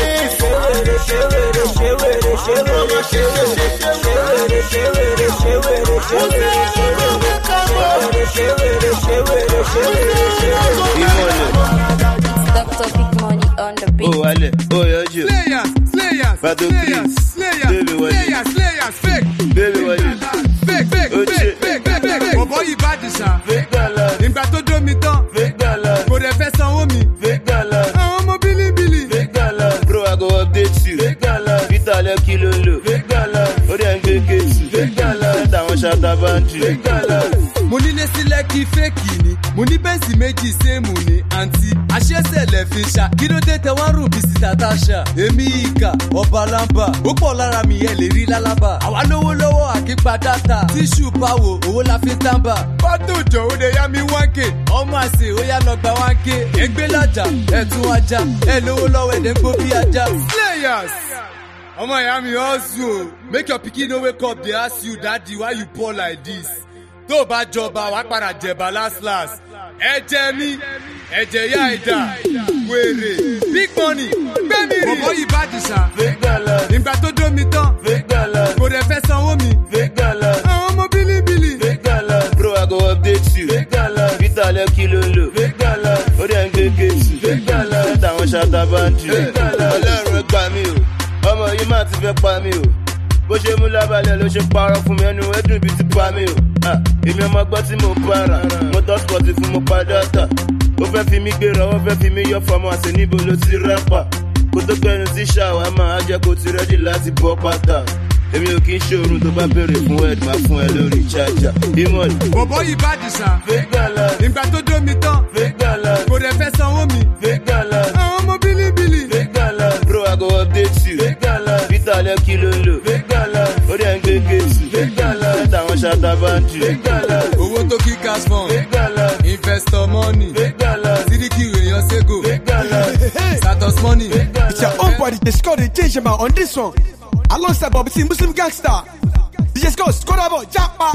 Doctor Big Money on the beat. Oh, Ale, oh, Yoju. Slayers, Slayers, Slayers, Slayers, Slayers, Slayers, fake. Baby, what you? Fake, fake, fake, fake, fake, fake. Oh boy, you bad this, huh? Fake dollar. Ìgbà tó dó mi tán. Fake dollar. Kò dẹ̀ fẹ́ sanwó mi. Fake dollar. Àwọn ọmọ bílíbílí. Fake dollar. Bro, I go update you. Fake dollar. Peter lẹ kí ló lò. Fake dollar. Ó dẹ̀ ń gbé kéésì. Fake dollar. Táwọn ṣàtà bá ń jù. Fake dollar. Mo nílé sílẹ̀ kí fẹ́ẹ̀kì ni. Mo ní bẹ́ǹsì méjì séèmù ni àǹtí. Àṣẹ́sẹ̀lẹ̀ fi ṣá. Kí ló dé tẹ wá rùn bí sísá Tasha? Èmi ìkà ọba lámbà. Ó pọ̀ lára mi ẹ̀ lè rí lálábà. Àwa lówó lọ́wọ́ àkípa dátà. Tíṣù báwo owó la fi tàǹbà. Fọ́tò jọ ó lè yá mi one k. Ọmọ àṣẹ ó yá lọ gba one k. Ẹgbẹ́ lájà ẹ̀tún ajá. Ẹ lówó lọ́wọ́ ẹ̀dẹ̀ ń gbó bí ajá. Slayers! Ọmọ ìyá mi hustle o. Make your pikin no wake up dey ask you daddy why you poor like this. Tó o bá jọba wàá padà jẹ̀bà last last. Ẹ̀jẹ̀ mi, ẹ̀jẹ̀ yá ẹ̀dá, wèrè, big money, gbẹ́mi rí. Bọ̀bọ̀ yìí bá dìṣà. Fake dollar. Ìgbà tó dó mi tán. Fake dollar. Kò dẹ̀ fẹ́ sanwó mi. Fake dollar. Àwọn ọmọ bílíbílí. Fake dollar. Bro, I go update you. Fake dollar. Peter lẹ kí ló lò. Fake dollar. Ó dẹ̀ ń gbé kéésì. Fake dollar. Táwọn ṣàtà bá ń jù. Fake dollar. Ọlọ́run ẹ gbà mí o. Ọmọ yìí má ti fẹ́ pa mí o. Bó ṣe mú lábàlẹ̀ ló ṣe parọ́ fún mi ẹnu ẹdùn bíi ti pa mí o. Èmi ọmọ gbọ́ tí mo para, mo tọ́ spọ̀tì fún mo pa dátà. Ó fẹ́ fi mí gbéra, ó fẹ́ fi mí yọ fọmọ àṣẹ níbo ló ti rẹ́pà. Kó tó gbẹnu sí ṣàwámà, á jẹ́ kó ti rẹ́dì láti bọ́ pátá. Èmi ò kí ń ṣòrun tó bá béèrè fún ẹ̀ máa fún ẹ lórí chájà. Ìmọ̀lì. Bọ̀bọ̀ yìí bá dìṣà. Fake dollar. Ìgbà tó dó mi tán. Fake dollar. Kò dẹ̀ fẹ́ sanwó mi. Fake dollar. Àwọn ọmọ bílíbílí. Fake dollar. Bro, I go update you. Fake dollar. Peter lẹ kí ló lò. Fake dollar. Ó dẹ̀ ń gbé kéésì. Fake dollar. Táwọn ṣàtà bá ń jù. Fake dollar. Owó tó kí cash fund. Fake dollar. Investor money. Fake dollar. Sídìkì èèyàn Sego. Fake dollar. Satos money. It's your own body. They score the change about on this one. Alongside Bobby T, Muslim Gangster. D J Scott, Skodabo, Japa.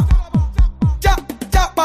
Jap, Japa.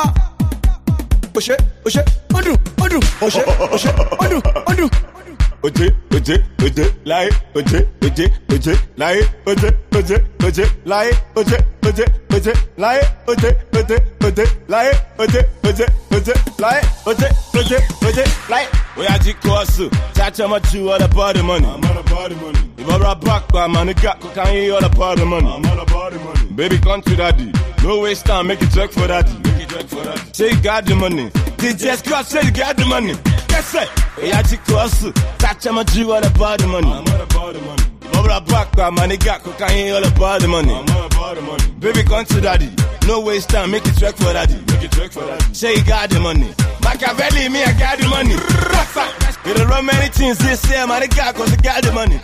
Push it, push it, undo, undo, push it, push it, undo, undo. Oje, oje, oje, láyé, oje, oje, oje, láyé, oje, oje, oje, láyé, oje, oje, oje, láyé, oje, oje, oje, láyé, oje, oje, oje, láyé, oje, oje, oje, láyé. Oya jí kó ọ̀sùn, chacha ma ju all about the money. I'm all about the money. Ìbọ̀rọ̀ back my nigga, cocaine all about the money. I'm all about the money. Baby come to daddy, no waste time, make it work for daddy. Make it work for daddy. Say you got the money, D J Scott say you got the money. Guess it, oya jí kó ọ̀sùn, chacha ma ju all about the money. I'm all about the money. Ìbọ̀rọ̀ back my nigga, cocaine all about the money. I'm all about the money. Baby come to daddy, no waste time, make it work for daddy. Make it work for daddy. Say you got the money. Machiavelli, me, I got the money. You don't run many things this year, man, I got cause I got the money.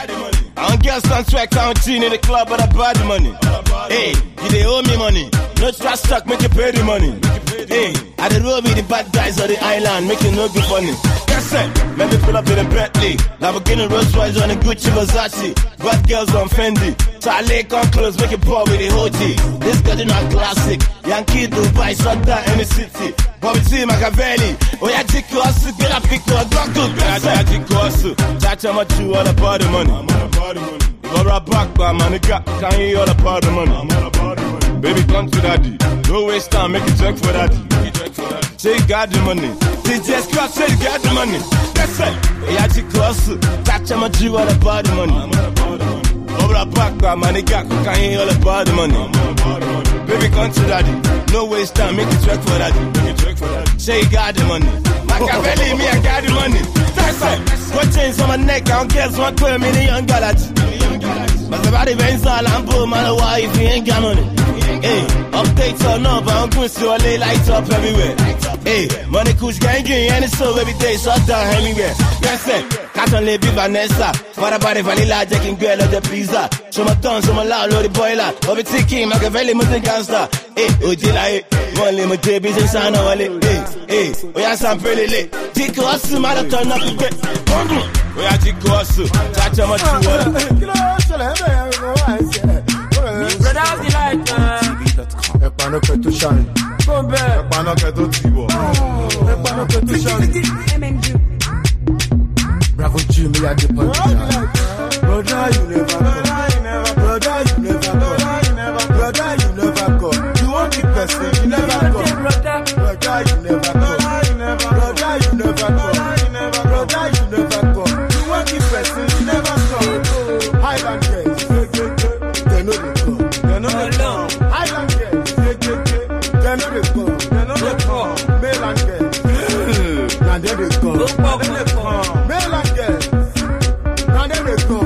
I don't get some track, I don't in the club, but I buy the money. Hey, you they owe me money. No trust stock, make you pay the money. Hey, I did roll with the bad guys on the island, making no good money. That's it, let me pull up in a Bentley. Lamborghini Rolls Royce on a Gucci Versace. Bad girls on Fendi. Charlie come close, make it pour with the whole tea. This girl is not classic. Yankee Dubai, Santa, any city. Bobby T, Machiavelli. Oh yeah, Jikosu, get up, pick up, don't go. Yeah, Jikosu. Chacha ma chew all about the money. I'm all about the money. You're back by my nigga, can't hear all about the money. I'm all about the money. Baby, come to daddy. No waste time, make it work for daddy. Make it work for daddy. Say you got the money. D J Scott say you got the money. That's it. Yeah, you hustle. Catch my G all about the money. Over the back, my nigga, can hear all about the money. Baby, come to daddy. No waste time, make it work for daddy. Make it work for daddy. Say you got the money. Machiavelli, me, I got the money. That's it. What chains on my neck, I don't care, so I call me the young galaxy. But the body bends all and pull, man, why if you ain't got money? Hey, updates or no, but I'm going to lay lights up everywhere. Hey, money kush gang gang, and it's so every day, shut down anywhere. Yes, sir. Can't only be Vanessa. What about the vanilla, jacking girl of the pizza? Show my tongue, show my loud, load the boiler. Over ticking, Machiavelli, Muslim gangster. Hey, Ojila, hey, money, my babies and son of it. Hey, hey, we are some pretty late. Tick us, matter turn up quick. We are tick us, touch how much you Brothers delight, E pano che tu shine. E pano che tu tibo. E pano che tu shine. Bravo Jimmy, I get punch. Brother, you never go. Brother, you never go. Brother, you never go. You won't be person, you never go. Brother, you never go. Brother, you never go. Brother, you never go. You won't be person, you never go. Highland girls, they know they go. They know they go. Highland girls, they know they go. They know they go. Mainland girls, now they they go. Mainland girls, now they they go.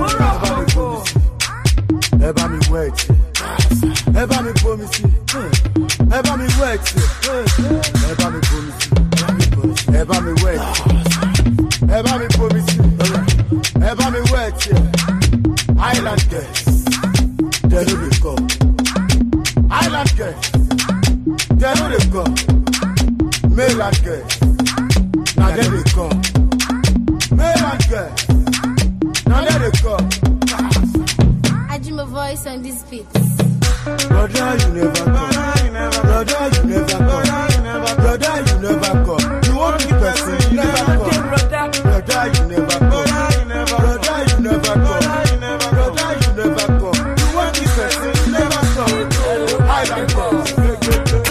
Ever me wait, ever me promise, ever me wait, ever me promise, ever me wait, ever me promise, ever me wait. Island girls, they know they go. Island girls, they know they go. Mainland girls, now they they go. Mainland girls, now they they go. I do my voice on this beat. Brother, you never go. Brother, you never go. Brother, you never go. You won't be person, you never go. Brother, you never go. Brother, you never go. Brother, you never go. You won't be person, you never go. Island girls, they know they go.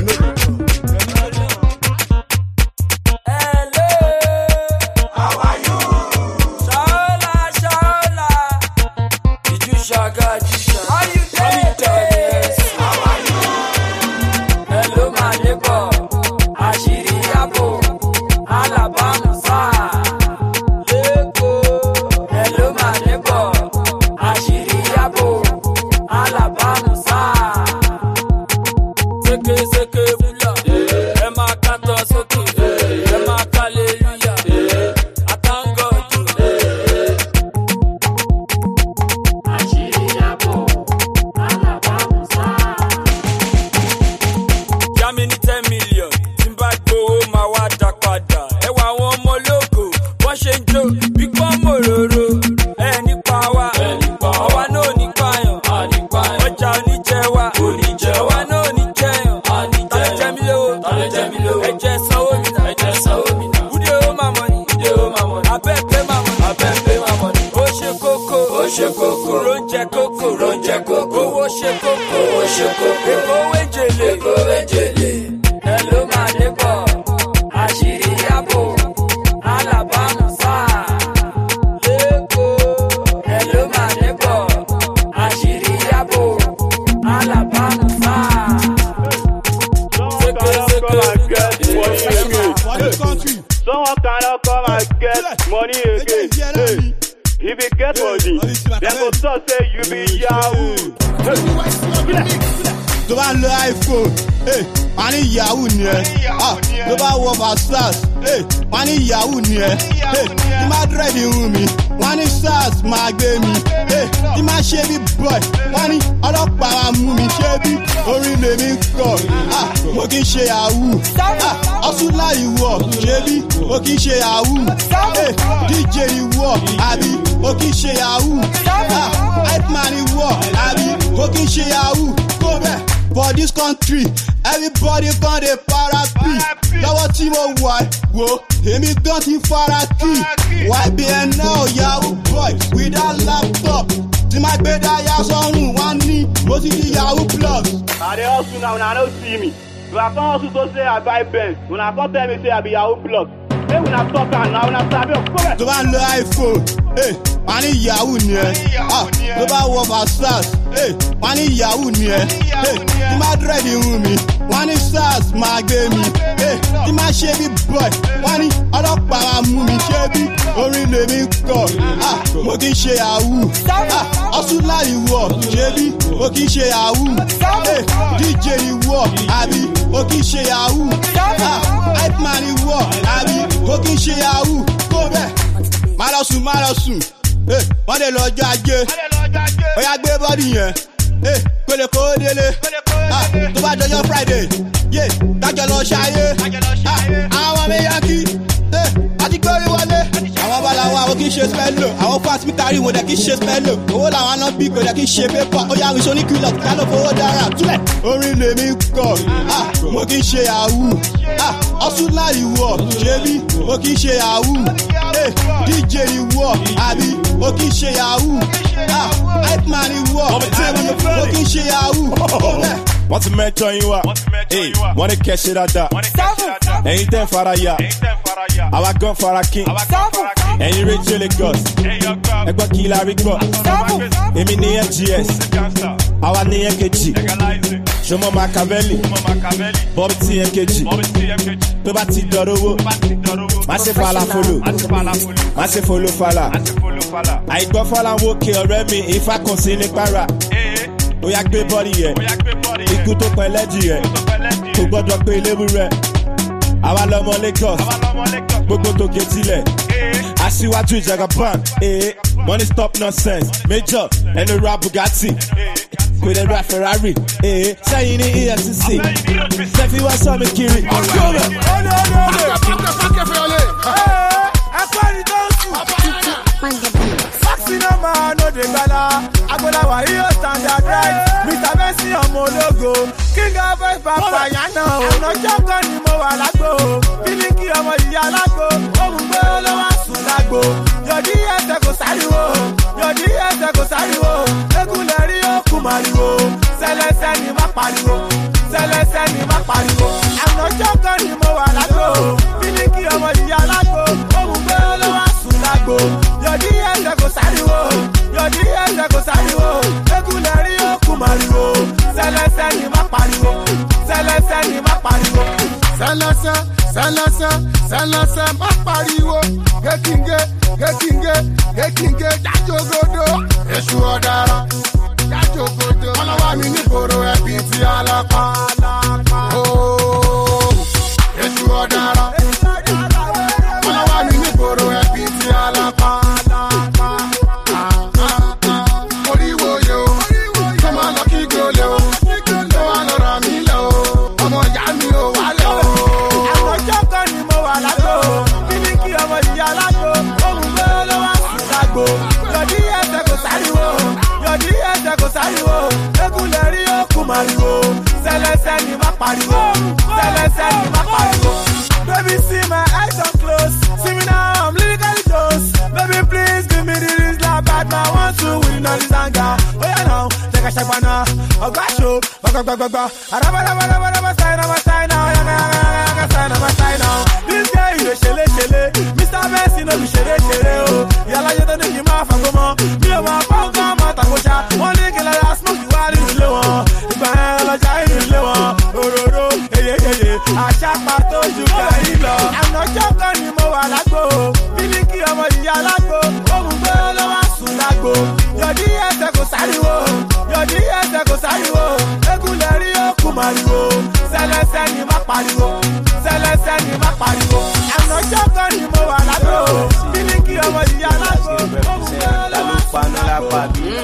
hello, how are you? Shaola, Shaola, did you shaga, how you doing? How are you? Hello, my neighbor, Ashiri Abo, Alabama, Leko. Hello, my neighbor, Ashiri Abo, Alabama, Seke, seke, bula, Emma Kato Soki, Emma Hallelujah, I thank God. Ashiri Abo, Alabama, Germany ten million, Zimbabwe, ma wa da padà. Ẹ wá àwọn ọmọ ológo, wọ́n ṣe ń jó, bí kò mòróró. Ẹ nípa wa, àwa náà ní pààyàn. Ọjà oníjẹ wa, àwa náà ní jẹyàn. Tàlẹ́ jẹ mí lówó, ẹ̀jẹ̀ sanwó mi nà. Wúdí owó máa mọ̀ ní, abẹ́ pé máa mọ̀ ní. Ó ṣe kókó, róúnjẹ kókó, owó ṣe kókó, èkó wéjèlé. Hello, my neighbor, Ashiri Abo, Alabama, Leko. Hello, my neighbor, Ashiri Abo, Alabama, Seke, seke, Someone cannot come and get money again. Hey, if you get money, then go talk say you be Yahoo. tó bá lo iPhone, eh, wọ́n ní yahoo ni ẹ. tó bá wọ Versace, eh, wọ́n ní yahoo ni ẹ. Eh, tí máa dírẹ̀dì irun mi, wọ́n ní SARS máa gbé mi. Eh, tí máa ṣe bí boy, wọ́n ní ọlọ́pàá máa mú mi ṣe bí orí lèmi kọ̀. Ah, mo kì í ṣe yahoo. Ah, ọ̀ṣunlá ìwọ̀ ṣe bí mo kì í ṣe yahoo. Eh, D J ìwọ̀ àbí mo kì í ṣe yahoo. Ah, hype man ìwọ̀ àbí mo kì í ṣe yahoo. Go back. For this country, everybody can dey para pi. Lọ́wọ́ tí mo wà wò, èmi gan ti fara kì. Y B N L Yahoo boy without laptop. Tí máa gbé dáyà sọ́run wá ní, mo ti di Yahoo plus. I dey hustle now, una no see me. If I come also to say I buy Benz, when I come tell me say I be Yahoo Plus, hey, when I talk and now when I start your comment. To buy the iPhone, hey, I need Yahoo near. Ah, to buy Whopper Stars, hey, I need Yahoo near. Hey, you might ready with me. One is Stars, my baby. Hey, you might shabby boy. One is other para movie shabby. Only let me go. Ah, what can share Yahoo? Ah, also like you walk, shabby. What can share Yahoo? Hey, D J you walk, Abby. What can share Yahoo? Ah, hype man you walk, Abby. What can share Yahoo? Go back. Marasu, Marasu. Hey, wọ́n lè lọ́jọ́ ajé, ó yá gbé bọ́dì yẹn, hey, kólé kó délé, ah, tó bá dọjọ́ Friday, yeah, kájọ lọ ṣayé, ah, àwọn ọmọ yankí, hey, àti gbórí wọlé, àwọn balawo àwọn kì í ṣe spẹ́lò, àwọn fast mitari wọn dẹ̀ kì í ṣe spẹ́lò, owó làwọn náà bí kò dẹ̀ kì í ṣe pépà, ó yá rìṣọ́ ní kìlọ̀ kí á ló fowó dára, túlẹ̀, orin lèmi kọ̀, ah, mo kì í ṣe Yahoo, ah, ọ̀sùn láì wọ̀, ṣébí, mo kì í ṣe Yahoo, hey, D J ni wọ̀, àbí, mo kì í ṣe Yahoo, ah, hype man ni wọ̀, àbí, mo kì í ṣe Yahoo, wọ́n ti mẹ́jọ yín wá, wọ́n ní kẹ́ ṣe dáadáa, ẹ̀yin tẹ́ fara ya, àwa gan fara kín, ẹ̀yin rédíò Lagos, ẹgbọ́n kí la rí gbọ́, èmi ní M G S, àwa ní M K G, ṣọmọ Machiavelli, Bobby T M K G, tó bá ti dọ̀rọ̀ owó, má ṣe falafolo, má ṣe folofala, àìgbọ́ fọlá ń wókè ọ̀rẹ́ mi, ifá kan sí ní para. Ó yá gbé bọ́ọ̀lì yẹ, ikú tó pẹ́ lẹ́jì yẹ, kò gbọ́dọ̀ pé léwu rẹ̀. Àwa lọmọ Lagos, gbogbo tó gé tilẹ̀. Aṣíwájú Jagaban, money stop nonsense. Major, ẹnu ra Bugatti, kò dé ra Ferrari. Sẹ́yìn ní E F C C, Sẹ́fí wá sọ mi kiri. Cinema no de gala, Agolawa yo standard right. Mister Bessie ọmọ ológo, King of Voice Papa Yana o. Àná jọ́kọ́ ni mo wà lágbo, Bílíkì ọmọ ìyá lágbo, òun gbé olówó sùn lágbo. Yọ̀dí ẹsẹ̀ kò sáriwo, yọ̀dí ẹsẹ̀ kò sáriwo. Egunlẹ̀ rí òkú màriwo, sẹlẹsẹ ni má pariwo, sẹlẹsẹ ni má pariwo. Àná jọ́kọ́ ni mo wà lágbo, Bílíkì ọmọ ìyá lágbo, òun gbé olówó sùn lágbo. Yọ̀dí ẹsẹ̀ kò sáriwo, yọ̀dí ẹsẹ̀ kò sáriwo. Egunlẹ̀ rí òkú màriwo, sẹlẹsẹ ni má pariwo, sẹlẹsẹ ni má pariwo. Sẹlẹsẹ, sẹlẹsẹ, sẹlẹsẹ má pariwo. Gékìngé, gékìngé, gékìngé, jájògodo. Èṣù ọ̀daràn, jájògodo. Ọlọ́wà mi nígboro ẹbí tí alápá. Ooo, èṣù ọ̀daràn. Ọlọ́wà mi nígboro ẹbí tí alápá. Mariwo, sẹlẹsẹ ni má pariwo, sẹlẹsẹ ni má pariwo. Baby, see my eyes are closed, see me now, I'm lyrically close. Baby, please give me the reason like bad man want to win all this anger. Oh yeah now, take a shot now, oh gosh, oh, go go go go. Araba araba araba araba sign, araba sign now, yaga yaga yaga sign, araba sign now. This guy is a shele shele, Mister Messi no be shele shele oh. Yala you don't need my fagomo, me o ma panga ma takosha. One nigga like I smoke you all in the low. Ọlọ́jà ìrìnlẹ̀ wọn, òróró, eyeyeye, àṣàpá tó ju gàrí lọ. Àná jọ́kọ́ ni mo wà lágbo, Bílíkì ọmọ ìyá lágbo, òun gbé olówó sùn lágbo. Yọ̀dí ẹsẹ̀ kò sáriwo, yọ̀dí ẹsẹ̀ kò sáriwo. Egunlẹ̀ rí òkú màriwo, sẹlẹsẹ ni má pariwo, sẹlẹsẹ ni má pariwo. Àná jọ́kọ́ ni mo wà lágbo, Bílíkì ọmọ ìyá lágbo, òun gbé olówó sùn lágbo.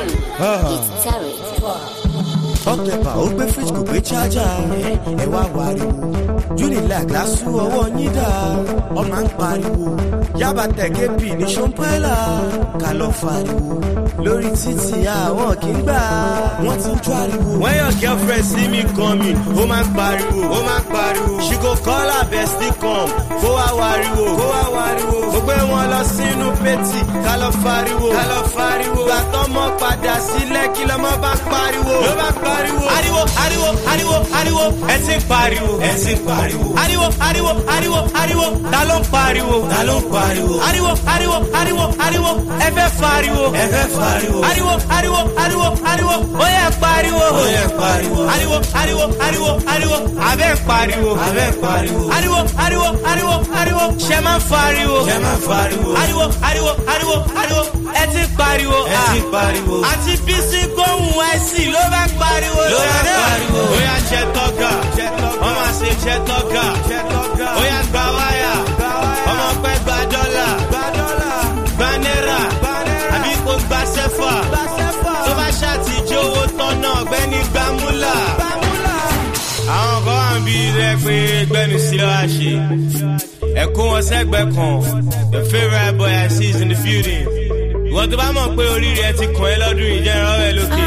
Ọ̀pẹ̀pà ó gbé fridge kò gbé charger ẹ wá wariwo Unilag lásù ọwọ́ yín dà ọmọ ń pariwo Yaba tẹ̀kẹ́pì ní ṣọ́npẹ́là ká lọ fariwo lórí títì àwọn kì í gbà wọ́n ti ń jó ariwo When your girlfriend see me coming, ó máa ń pariwo, ó máa ń pariwo. She go call her bestie come, kó wá wariwo, kó wá wariwo. Mo gbé wọn lọ sínú pétì, ká lọ fariwo, ká lọ fariwo. Gbà tọ́mọ padà sílẹ̀ kí lọ́mọ bá pariwo, ló bá pariwo. Ariwo, ariwo, ariwo, ariwo, ẹ ti ń pariwo, ẹ ti ń pariwo. Ariwo, ariwo, ariwo, ariwo, ta ló ń pariwo, ta ló ń pariwo. Ariwo, ariwo, ariwo, ariwo, ẹ fẹ́ fariwo, ẹ fẹ́ fariwo. Ariwo, ariwo, ariwo, ariwo, ó yẹ pariwo, ó yẹ pariwo. Ariwo, ariwo, ariwo, ariwo, abẹ́ pariwo, abẹ́ pariwo. Ariwo, ariwo, ariwo, ariwo, ṣẹ máa fariwo, ṣẹ máa fariwo. Ariwo, ariwo, ariwo, ariwo, ẹ ti pariwo, ẹ ti pariwo. Àti bísí gbóhùn àìsí ló bá pariwo, ló bá pariwo. Ó yà jẹ tọ́gà, wọ́n máa ṣe jẹ tọ́gà. Ó yà gba wáyà, ọmọ pẹ́ gba dọ́là, gba náírà, àbí kò gba sẹ́fà. Tó bá ṣàtijọ́ owó tọ́nà ọ̀gbẹ́ni gbàmúlà. Àwọn kan wà ń bí ilé pé gbẹ́nu sí lọ́wọ́ ṣe. Ẹ̀kún wọn sẹ́gbẹ̀ẹ́ kan, the favourite boy I see is in the building. Ìwọ́n tó bá mọ̀ pé oríire ẹ ti kàn ẹ́ lọ́dún yìí jẹ́ ìrànwọ́ ẹ lókè.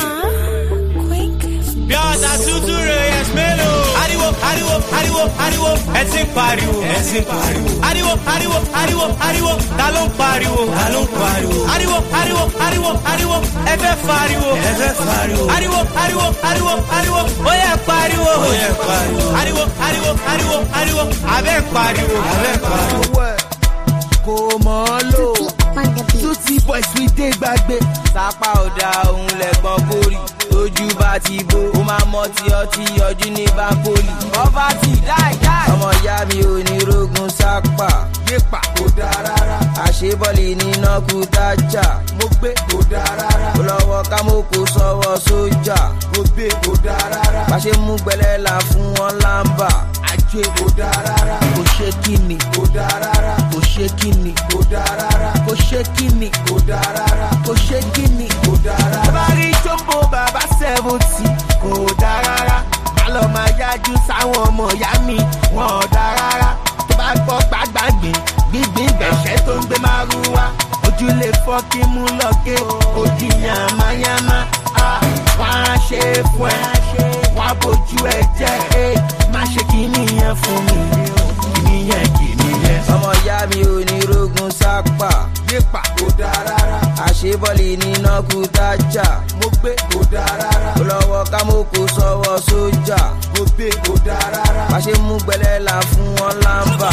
Bí ọ̀tá tútù rẹ̀ yẹn mélòó. Ariwo, ariwo, ariwo, ariwo, ẹ ti ń pariwo, ẹ ti ń pariwo. Ariwo, ariwo, ariwo, ariwo, ta ló ń pariwo, ta ló ń pariwo. Ariwo, ariwo, ariwo, ariwo, ẹ fẹ́ fariwo, ẹ fẹ́ fariwo. Ariwo, ariwo, ariwo, ariwo, ó yẹ pariwo, ó yẹ pariwo. Ariwo, ariwo, ariwo, ariwo, abẹ́ pariwo, abẹ́ pariwo. Kò mọ̀ ọ́ lò. Tutti boys we dey gbàgbé. Sápá ọ̀dà òun lẹ̀gbọ́n kórì. Ojú bá ti bo, ó máa mọ tí ọtí ọdún ní báńkólì. Poverty dáì dáì. Ọmọ ìyá mi ò ní rogun sápà. Yépa kò dáa rárá. Àṣebọ́lì níná kú tájà. Mo gbé kò dáa rárá. Ó lọ́wọ́ kámókò sọ́wọ́ sójà. Mo gbé kò dáa rárá. Bá ṣe mú gbẹlẹ́ là fún wọn lámbà. Ajé kò dáa rárá. Kò ṣe kíni. Kò dáa rárá. Kò ṣe kíni. Kò dáa rárá. Kò ṣe kíni. Kò dáa rárá. Kò ṣe kíni. Kò dáa rárá. Bárí jọ́mbó bàbá seventy. Kò dáa rárá. Àlọ́ máa yájú sáwọn ọmọ ìyá mi. Wọ́n ò dáa rárá. Tó bá gbọ́ gbàgbàgbé. Gbígbín bẹ̀ṣẹ̀ tó ń gbé márùwá. Ojú lè fọ́ kí mú lọ́gẹ́. Òdì yàmáyàmá. Wọ́n á ṣe é fún ẹ. Wọ́n á bójú ẹ jẹ́. Má ṣe kíní yẹn fún mi. Kíní yẹn kíní yẹn. Ọmọ ìyá mi ò ní rogun sápà. Yépa kò dáa rárá. Àṣebọ́lì níná kú tájà. Mo gbé kò dáa rárá. Ó lọ́wọ́ kámókò sọ́wọ́ sójà. Mo gbé kò dáa rárá. Bá ṣe mú gbẹlẹ́ là fún wọn lámbà.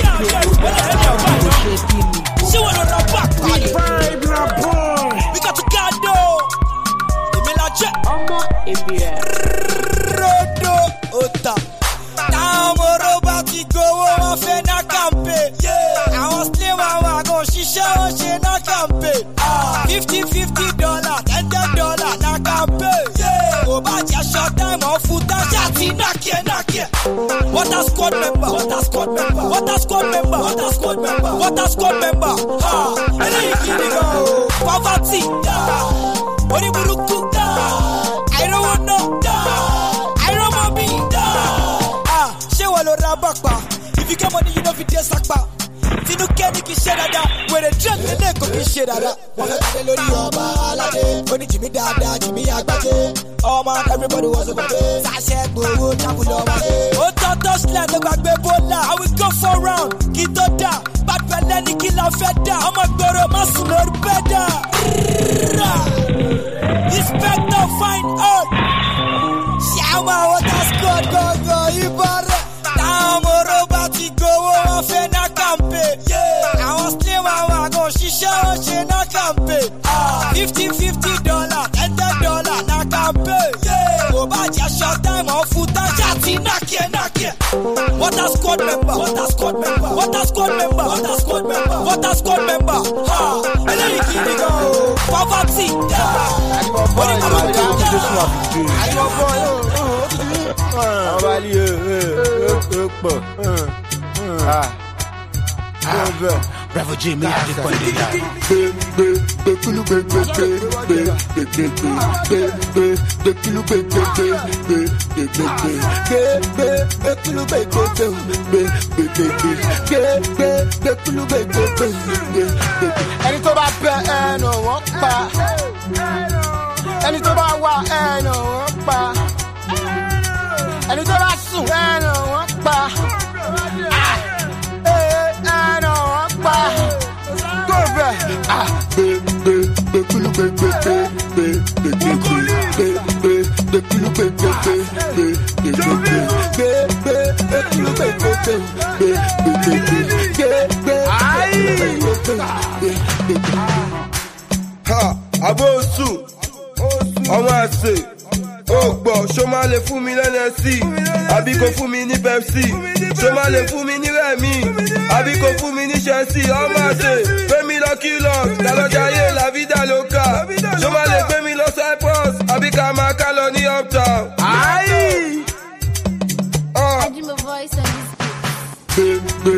Kò ṣe kíni. Ṣé wọ́n lọ ra bá pàdé? Bí ká tún ká dó. Èmi la jẹ́. Ọmọ èmi ẹ̀. Rodo ota. Táwọn ọmọ Yorùbá ti gbowó wọn fẹ́ ná kàmpé. Àwọn sílé wa wà gan ṣiṣẹ́ wọn ṣe ná kàmpé. Fifty fifty dollar ten ten dollar ná kàmpé. Kò bá jẹ́ short time ọ̀ fún tájà tí nákìẹ́ nákìẹ́. Water squad member, water squad member, water squad member, water squad member, water squad member. Eléyìí kì í nìkan o. Poverty oníburúkú àìrówó náà àìrọ́mọ bí ṣé wọ́n lọ ra bàpà if you get money you no fit dey sapa tinú kẹ́ni kì í ṣe dáadáa wèrè drug lélẹ̀ kò kì í ṣe dáadáa. wọ́n fẹ́ pàdé lórí ọba aládé oní jìmí dáadáa jìmí àgbájé ọmọ everybody was over there sàṣẹ gbowó jábùlọ wáyé. ó tọ́ touchline ló gbàgbé bọ́lá I will go for round kí tó dà bàtúwẹ̀ lẹ́ni kí la fẹ́ dà ọmọ gbòòrò má sùn lórí bẹ́ẹ̀ dà. Inspector fine out. Ṣàmà water squad gangan ìbára. Táwọn ọmọ Yorùbá ti gbowó wọn fẹ́ ná kàmpé. Àwọn sílé wa wà gan ṣiṣẹ́ wọn ṣe ná kàmpé. Fifty fifty dollar ten ten dollar ná kàmpé. Kò bá jẹ́ short time ọ̀ fún tájà tí nákìẹ́ nákìẹ́. Water squad member, water squad member, water squad member, water squad member, water squad member. Eléyìí kì í nìkan o. Poverty. Bravo J made the Sunday ẹni tó bá bẹ ẹnu wọn pa ẹni tó bá wà ẹnu wọn pa Abosu, ọmọ àṣẹ, ó gbọ́, ṣó máa lè fún mi lẹ́nẹ̀sì, àbí kò fún mi ní Pepsi, ṣó máa lè fún mi ní Rẹ̀mí, àbí kò fún mi ní Chelsea, ọmọ àṣẹ, gbé mi lọ Killox, lálọ́jàyé la vida loca, ṣó máa lè gbé mi lọ Cyprus, àbí ká máa ká lọ ní Uptown. I do my voice on this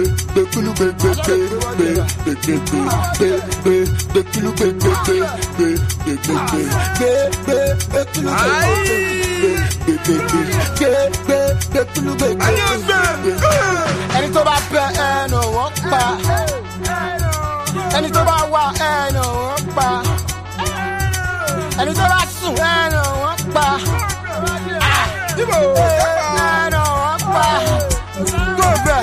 ẹni tó bá bẹ ẹnu wọn pa ẹni tó bá wà ẹnu wọn pa ẹni tó bá sùn ẹnu wọn pa ẹnu wọn pa go bẹ.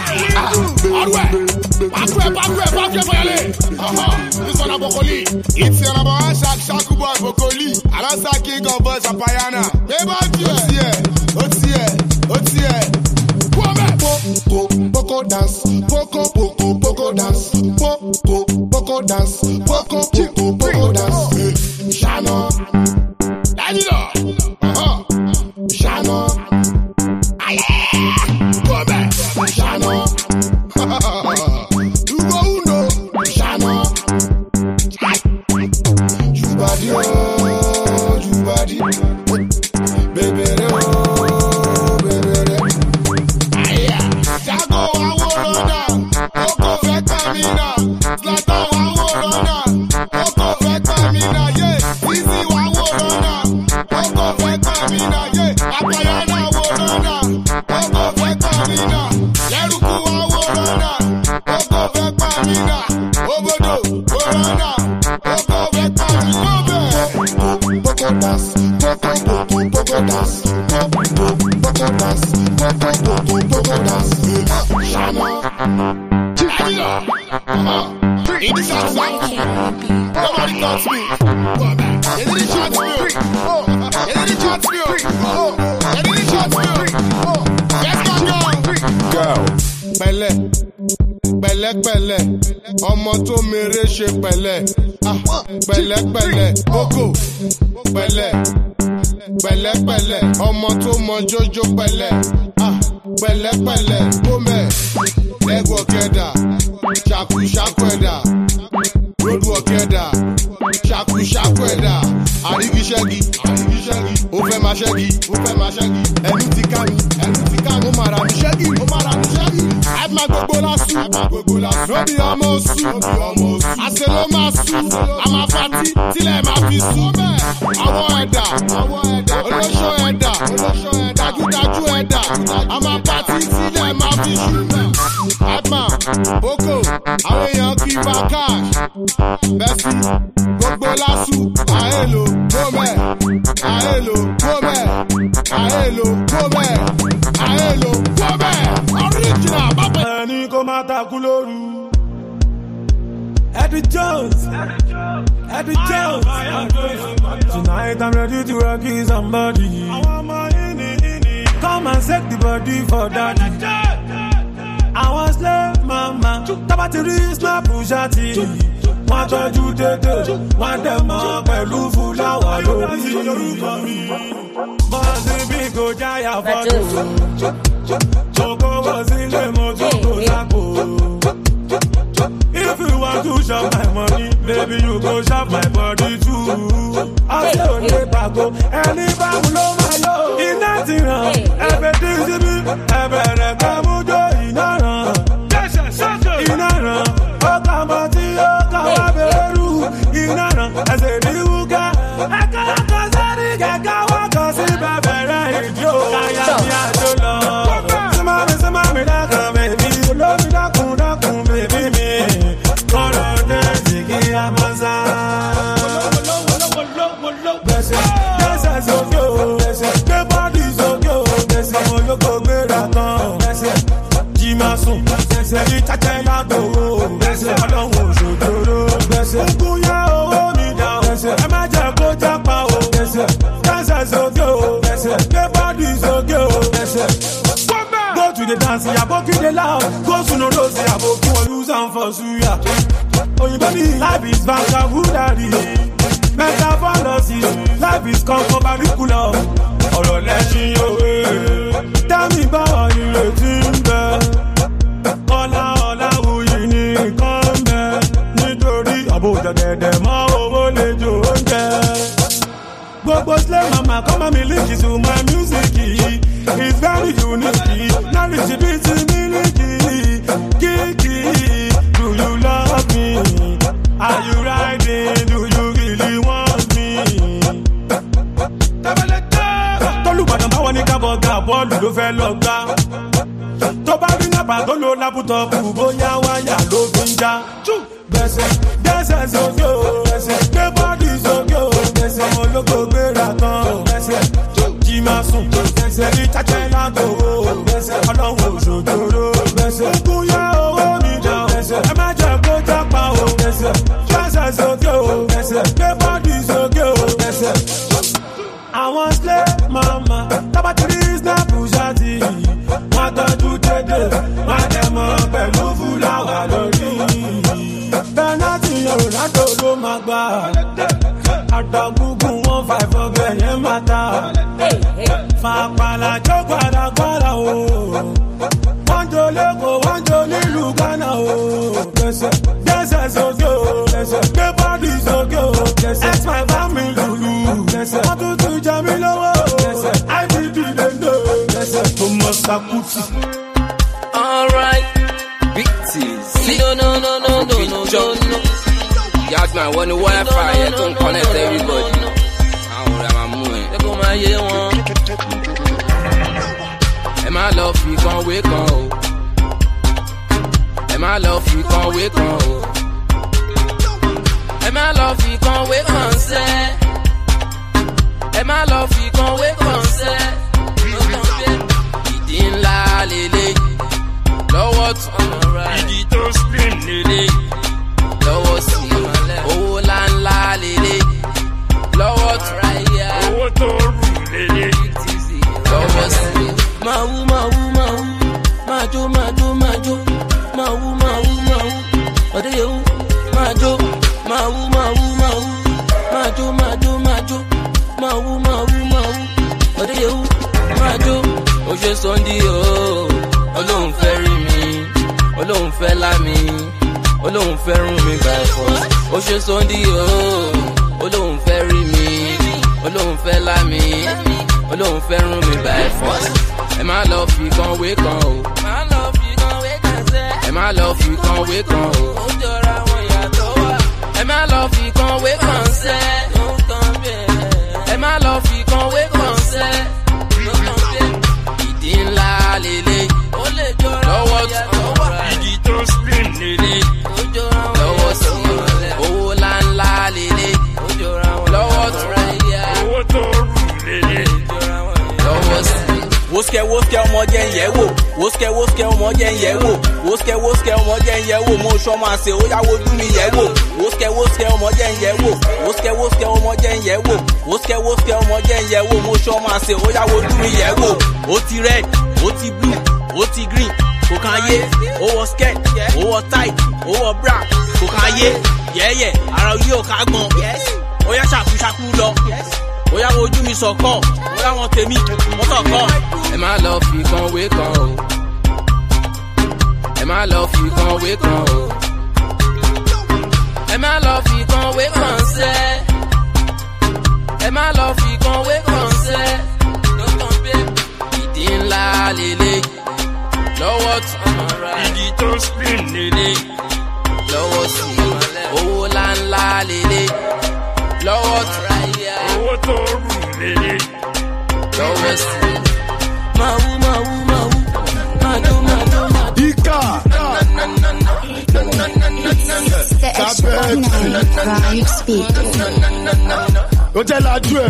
Bakwe, bakwe, bakwe, bayale. Aha, this one Abokoli. It's your number one Shak Shaku boy Bokoli. Alasa king of boys Apayana. Beba Otie, Otie, Otie. Poko, poko dance, poko, poko, poko dance, poko, poko dance, poko, poko, poko dance. Shano, Danilo. Aha, Shano. Aye, come back, Shano. Nobody touch me. They didn't shot me. Oh, they didn't shot me. Oh, they didn't shot me. Oh, let's go, go. Pẹ̀lẹ́, pẹ̀lẹ́, pẹ̀lẹ́, ọmọ tó mèrè ṣe pẹ̀lẹ́. Ah, pẹ̀lẹ́, pẹ̀lẹ́, Boko. Pẹ̀lẹ́, pẹ̀lẹ́, pẹ̀lẹ́, ọmọ tó mọ jójó pẹ̀lẹ́. Ah, pẹ̀lẹ́, pẹ̀lẹ́, Gómẹ̀, lẹ́gùn ọ̀kẹ́dà, ṣàkú ṣàkú ẹ̀dà. Rodu ọ̀kẹ́dà, ṣàkú ṣàkú ẹ̀dà, àrígiṣẹ́gi, àrígiṣẹ́gi, ó fẹ́ máa ṣẹ́gi, ó fẹ́ máa ṣẹ́gi, ẹnu ti ká mi, ẹnu ti ká mi, ó máa ra mi ṣẹ́gi, ó máa ra mi ṣẹ́gi. Àìpé máa gbogbo lásù, gbogbo lásù, lóbi ọmọ oṣù, lóbi ọmọ oṣù, àṣẹ ló máa sù, a máa fatí, tílẹ̀ máa fi sùn bẹ́ẹ̀. Àwọn ẹ̀dà, àwọn ẹ̀dà, olóṣó ẹ̀dà, olóṣó ẹ̀dà, dájúdájú ẹ̀dà, a máa fatí, tílẹ̀ máa fi sùn bẹ́ẹ̀. Àìpé Boko, àwọn èèyàn kì í bá cash. Bẹ́sí, gbogbo lásù, àhélò, gómẹ̀, àhélò, gómẹ̀, àhélò, gómẹ̀, àhélò, gómẹ̀, original, bàbá. Ẹni kò máa takú lóru. Eddie Jones, Eddie Jones. Tonight I'm ready to rock somebody. Come and set the body for daddy. I was slave mama, tabati ris na pushati. Wọ́n tọ́jú tètè, wọ́n dẹ̀ mọ́ pẹ̀lú fúláwà lórí. Bọ́sì bí kò jáyà fọ́tò, ṣòkò wọ́n sílé mo tún kò sápò. If you want to shop my money, baby you go shop my body too. Ọ̀sẹ̀ òní pàgọ́, ẹni báwo ló máa yọ? Iná ti ràn, ẹ̀fẹ̀ tí síbí, ẹ̀bẹ̀ rẹ̀ kọ́ mú jó iná ràn. Iná ràn, ó kà mọ́ tí ó kà wá bẹ̀rù. Iná ràn, ẹsẹ̀ ní wúkà. Ẹ̀ka ẹ̀ka sẹ́ni kẹ̀kẹ́ wá kàn sí bẹ̀bẹ̀rẹ̀ ìjó. Káyà ní àjò lọ. Súnmọ́ mi súnmọ́ mi dákun bèbí. Olómi dákun dákun bèbí mi. Kọ́rọ̀ dẹ́sì kí a mọ̀ sá. Gbèsè gbèsè sókè o. Gbèsè gbé bọ́dì sókè o. Gbèsè ọmọ olóko gbéra kan. Gbèsè jí máa sùn. Gbèsè ní tẹ́tẹ́ lágbòó. Gbèsè ọlọ́run òṣòjòrò. Gbèsè ogun yá owó mi dá o. Gbèsè ẹ má jẹ́ kó jápa o. Gbèsè gbèsè sókè o. Gbèsè the body's okay, oh. Go to the dance, ya boki the loud. Go to no rose, ya boki one lose and for suya. Oh, you baby, life is vagabundary. Mental fallacy, life is comfortable. Ọ̀rọ̀ lẹ́sìn òwe, dámì báwa ni retí ń bẹ. Ọlá ọlá wuyì ní nǹkan bẹ. Nítorí àbójà dẹ̀dẹ̀ mọ́ owó lè jò oúnjẹ. Gbogbo slay mama come and link to my music. It's very unique. Now it's a bit milky. Kiki, do you love me? Are you riding? Do you really want me? Tolúbàdàn báwọn ní kábọ̀gà bọ́ọ̀lù ló fẹ́ lọ gbá. Tó bá rí nàbà tó lo lápútọ̀pù bóyá wáyà ló fi ń já. Bẹ̀sẹ̀ dẹ́sẹ̀ sókè o, bẹ̀sẹ̀ gbé bọ́ọ̀dì sókè o, bẹ̀sẹ̀ ọmọ olóko gbéra kan o, bẹ̀sẹ̀ jí máa sùn, bẹ̀sẹ̀ ní cháchẹ́ lágbo o, bẹ̀sẹ̀ ọlọ́run òṣòjòrò, bẹ̀sẹ̀ kún yá owó mi jà o, bẹ̀sẹ̀ ẹ má jẹ́ kó jápa o, bẹ̀sẹ̀ dẹ́sẹ̀ sókè o, bẹ̀sẹ̀ gbé bọ́ọ̀dì sókè o, bẹ̀sẹ̀. Àwọn slay mama tábà tí rí snap ṣáàtì wọ́n tọ́jú dédé wọ́n dẹ̀ mọ́ pẹ̀lú fúláwà lórí. Bẹ́nátì Ronaldo ló máa gbà àtàgùgùn wọn fàìfọ́ bẹ́ẹ̀ yẹn máa ta. Fàpàlà jó gbàdàgbàdà o wọ́n jó lẹ́kọ̀ọ́ wọ́n jó nílùú Ghana o. Dẹ́sẹ̀ sókè o gbé bọ́ọ̀dì sókè o ex my family lulu wọ́n tún tún jẹ mí lọ́wọ́ o I D D lè lò tó mọ sakuti. Alright, big tease. No, no, no, no, no, no, no, no. Yasman, when the Wi-Fi, you don't connect everybody. I don't know my moon. They go my year one. And my love, you can't wake up. And my love, you can't wake up. And my love, you can't wake up, say. And my love, you can't wake up, say. Ìdí ńlá lélẹ̀, lọ́wọ́ tún ìdí tó spin lélẹ̀, lọ́wọ́ sí owó ńláńlá lélẹ̀, lọ́wọ́ tún owó tó rù lélẹ̀, lọ́wọ́ sí. Máa wú máa wú máa wú, máa jó máa jó máa jó, máa wú máa wú máa wú, ọ̀dẹ́ yẹn wú, máa jó, máa wú máa wú máa wú, máa jó máa jó máa jó, máa wú máa wú máa wú, ọ̀dẹ́ yẹn wú, máa jó. Ó ṣe Sunday o, Ọlọ́run fẹ́ rí mi, Ọlọ́run fẹ́ lá mi, Ọlọ́run fẹ́ rún mi by force. Ó ṣe Sunday o, Ọlọ́run fẹ́ rí mi, Ọlọ́run fẹ́ lá mi, Ọlọ́run fẹ́ rún mi by force. Ẹ má lọ fi kan wé kan o, ẹ má lọ fi kan wé kan o, ẹ má lọ fi kan wé kan sẹ́, ẹ má lọ fi kan wé kan sẹ́. Ìdí ńlá lélẹ̀, lọ́wọ́ tún ìdí tó spin lélẹ̀, lọ́wọ́ sí owó ńláńlá lélẹ̀, lọ́wọ́ tún owó tó rù lélẹ̀, lọ́wọ́ sí. Woske woske ọmọ jẹ́ ń yẹ̀ wò, woske woske ọmọ jẹ́ ń yẹ̀ wò, woske woske ọmọ jẹ́ ń yẹ̀ wò, mo sọ ma ṣe ó yá wojú mi yẹ̀ wò, woske woske ọmọ jẹ́ ń yẹ̀ wò, woske woske ọmọ jẹ́ ń yẹ̀ wò, woske woske ọmọ jẹ́ ń yẹ̀ wò, mo sọ ma ṣe ó yá wojú mi yẹ̀ wò. Ó ti red, ó ti blue, ó ti green, kò kàn yé, ó wọ skirt, ó wọ tight, ó wọ bra, kò kàn yé, yẹ́yẹ́ ara yóò ká gbọ́n, ó yá ṣàkúṣàkú lọ. Ó yá wojú mi sọ̀kọ̀, ó yá wọn tèmi, wọ́n sọ̀kọ̀. Ẹ má lọ fi kan wé kan o, ẹ má lọ fi kan wé kan o, ẹ má lọ fi kan wé kan sẹ́, ẹ má lọ fi kan wé kan sẹ́. Ìdí ńlá lélẹ̀, lọ́wọ́ tún ìdí tó spin lélẹ̀, lọ́wọ́ sí owó ńláńlá lélẹ̀, lọ́wọ́ tún owó tó rù lélẹ̀, lọ́wọ́ sí. Máa wú máa wú máa wú, máa jó máa jó máa jó. Ika. Ó jẹ́ lajú ẹ̀.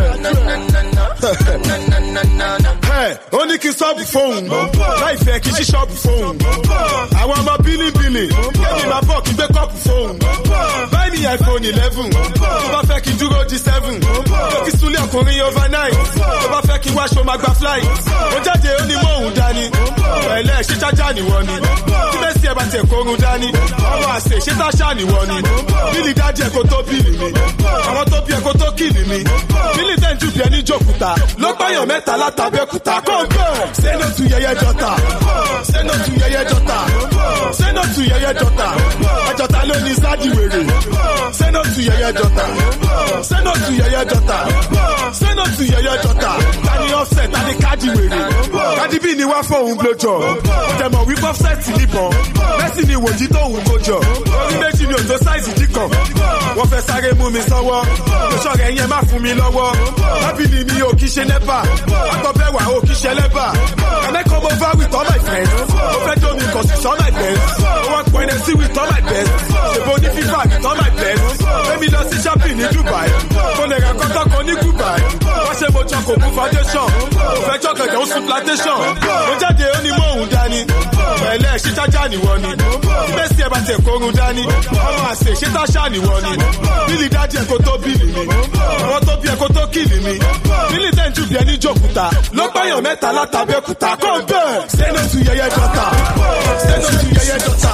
Ó ní kí sọ́ọ̀bù fóun, láìfẹ́ kí sí ṣọ́ọ̀bù fóun. Àwọn ọmọ bílíbílì, èmi máa bọ̀ kí gbé kọ́ọ̀pù fóun. Báyìí ní iPhone eleven, tó bá fẹ́ kí dúró di seven. Tó kí súnlé ọkùnrin overnight, tó bá fẹ́ fẹ́ kí wá ṣo máa gba fly. Ó jáde ó ní mọ́ òun dání. Ẹ̀lẹ́ ṣé jájá nìwọ ni. Tí bẹ́ẹ̀ sí ẹ bá tiẹ̀ kórun dání. Ọmọ àṣẹ ṣé táṣà nìwọ ni. Bílì dájú ẹ̀ kó tó bílì mi. Àwọn tó bí ẹ̀ kó tó kìlì mi. Bílì tẹ́jú bí ẹni jòkúta. Ló pààyàn mẹ́ta látàbẹ́kúta. Kọ́ńtẹ̀. Say no to yẹyẹ jọta. Say no to yẹyẹ jọta. Say no to yẹyẹ jọta. Ẹjọta ló ní sáàdì wèrè. Say no to yẹyẹ jọta. Say no to yẹyẹ jọta. Say no to yẹyẹ jọta. Tani offset tani káàdì wèrè. Káàdì bí ni wá fóun blójọ. Jẹ̀mọ̀ wí offset níbọn. Mẹ́sì ni wòjí tóun kójọ. Orí méjì ni òjò sáìsì díkàn. Wọ́n fẹ́ sáré mú mi sọ́wọ́. Ìṣọ̀rẹ̀ yẹn má fún mi lọ́wọ́. Lábìlì mi ò kí ṣe nẹ́pà. Àtọ̀bẹ̀wà ò kí ṣe lẹ́bà. Can I come over with all my friends? Mo fẹ́ jó mi kàn sí all my best. Mo wá pọ̀ ẹnẹ́sí with all my best. Ṣèbó ní fífà with all my best. Fẹ́mi lọ sí shopping ní Dubai. Mo lè ra kọ́tọ́ kan ní Dubai. Wọ́n ṣe mo jọ kò mú foundation. Mo fẹ́ jọ kẹ̀kẹ́ ó sùn plantation. Mo jáde ó ní mọ́ òun dání. Ẹ̀lẹ́ ṣé jájá nìwọ ni. Bẹ́ẹ̀ sí ẹ bá tẹ̀ kórun dání. Ọmọ àṣẹ ṣé táṣà nìwọ ni. Bílì dájú ẹ̀ kó tó bílì mi. Àwọn tó bí ẹ̀ kó tó kìlì mi. Bílì tẹ́jú bí ẹni jòkúta. Ló pààyàn mẹ́ta látàbẹ́kúta. Kọ́ńtẹ̀. Say no to yẹyẹ jọta. Say no to yẹyẹ jọta.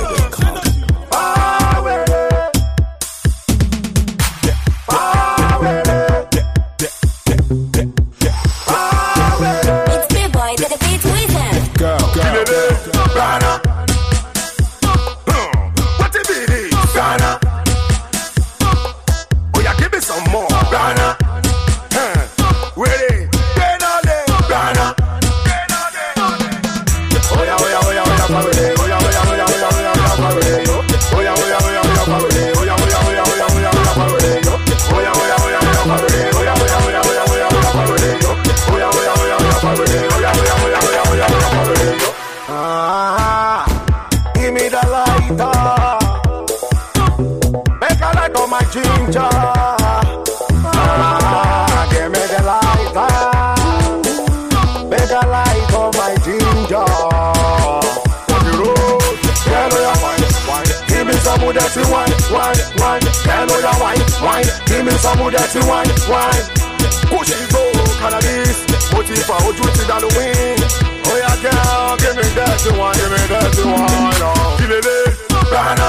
Dirty wine, wine, wine. Girl, oh yeah, wine, wine. Give me some of dirty wine, wine. Push it, go, cannabis. Motiva, ojú ti Halloween. Oh yeah, girl, give me dirty wine, give me dirty wine. Oh, give it, Ghana.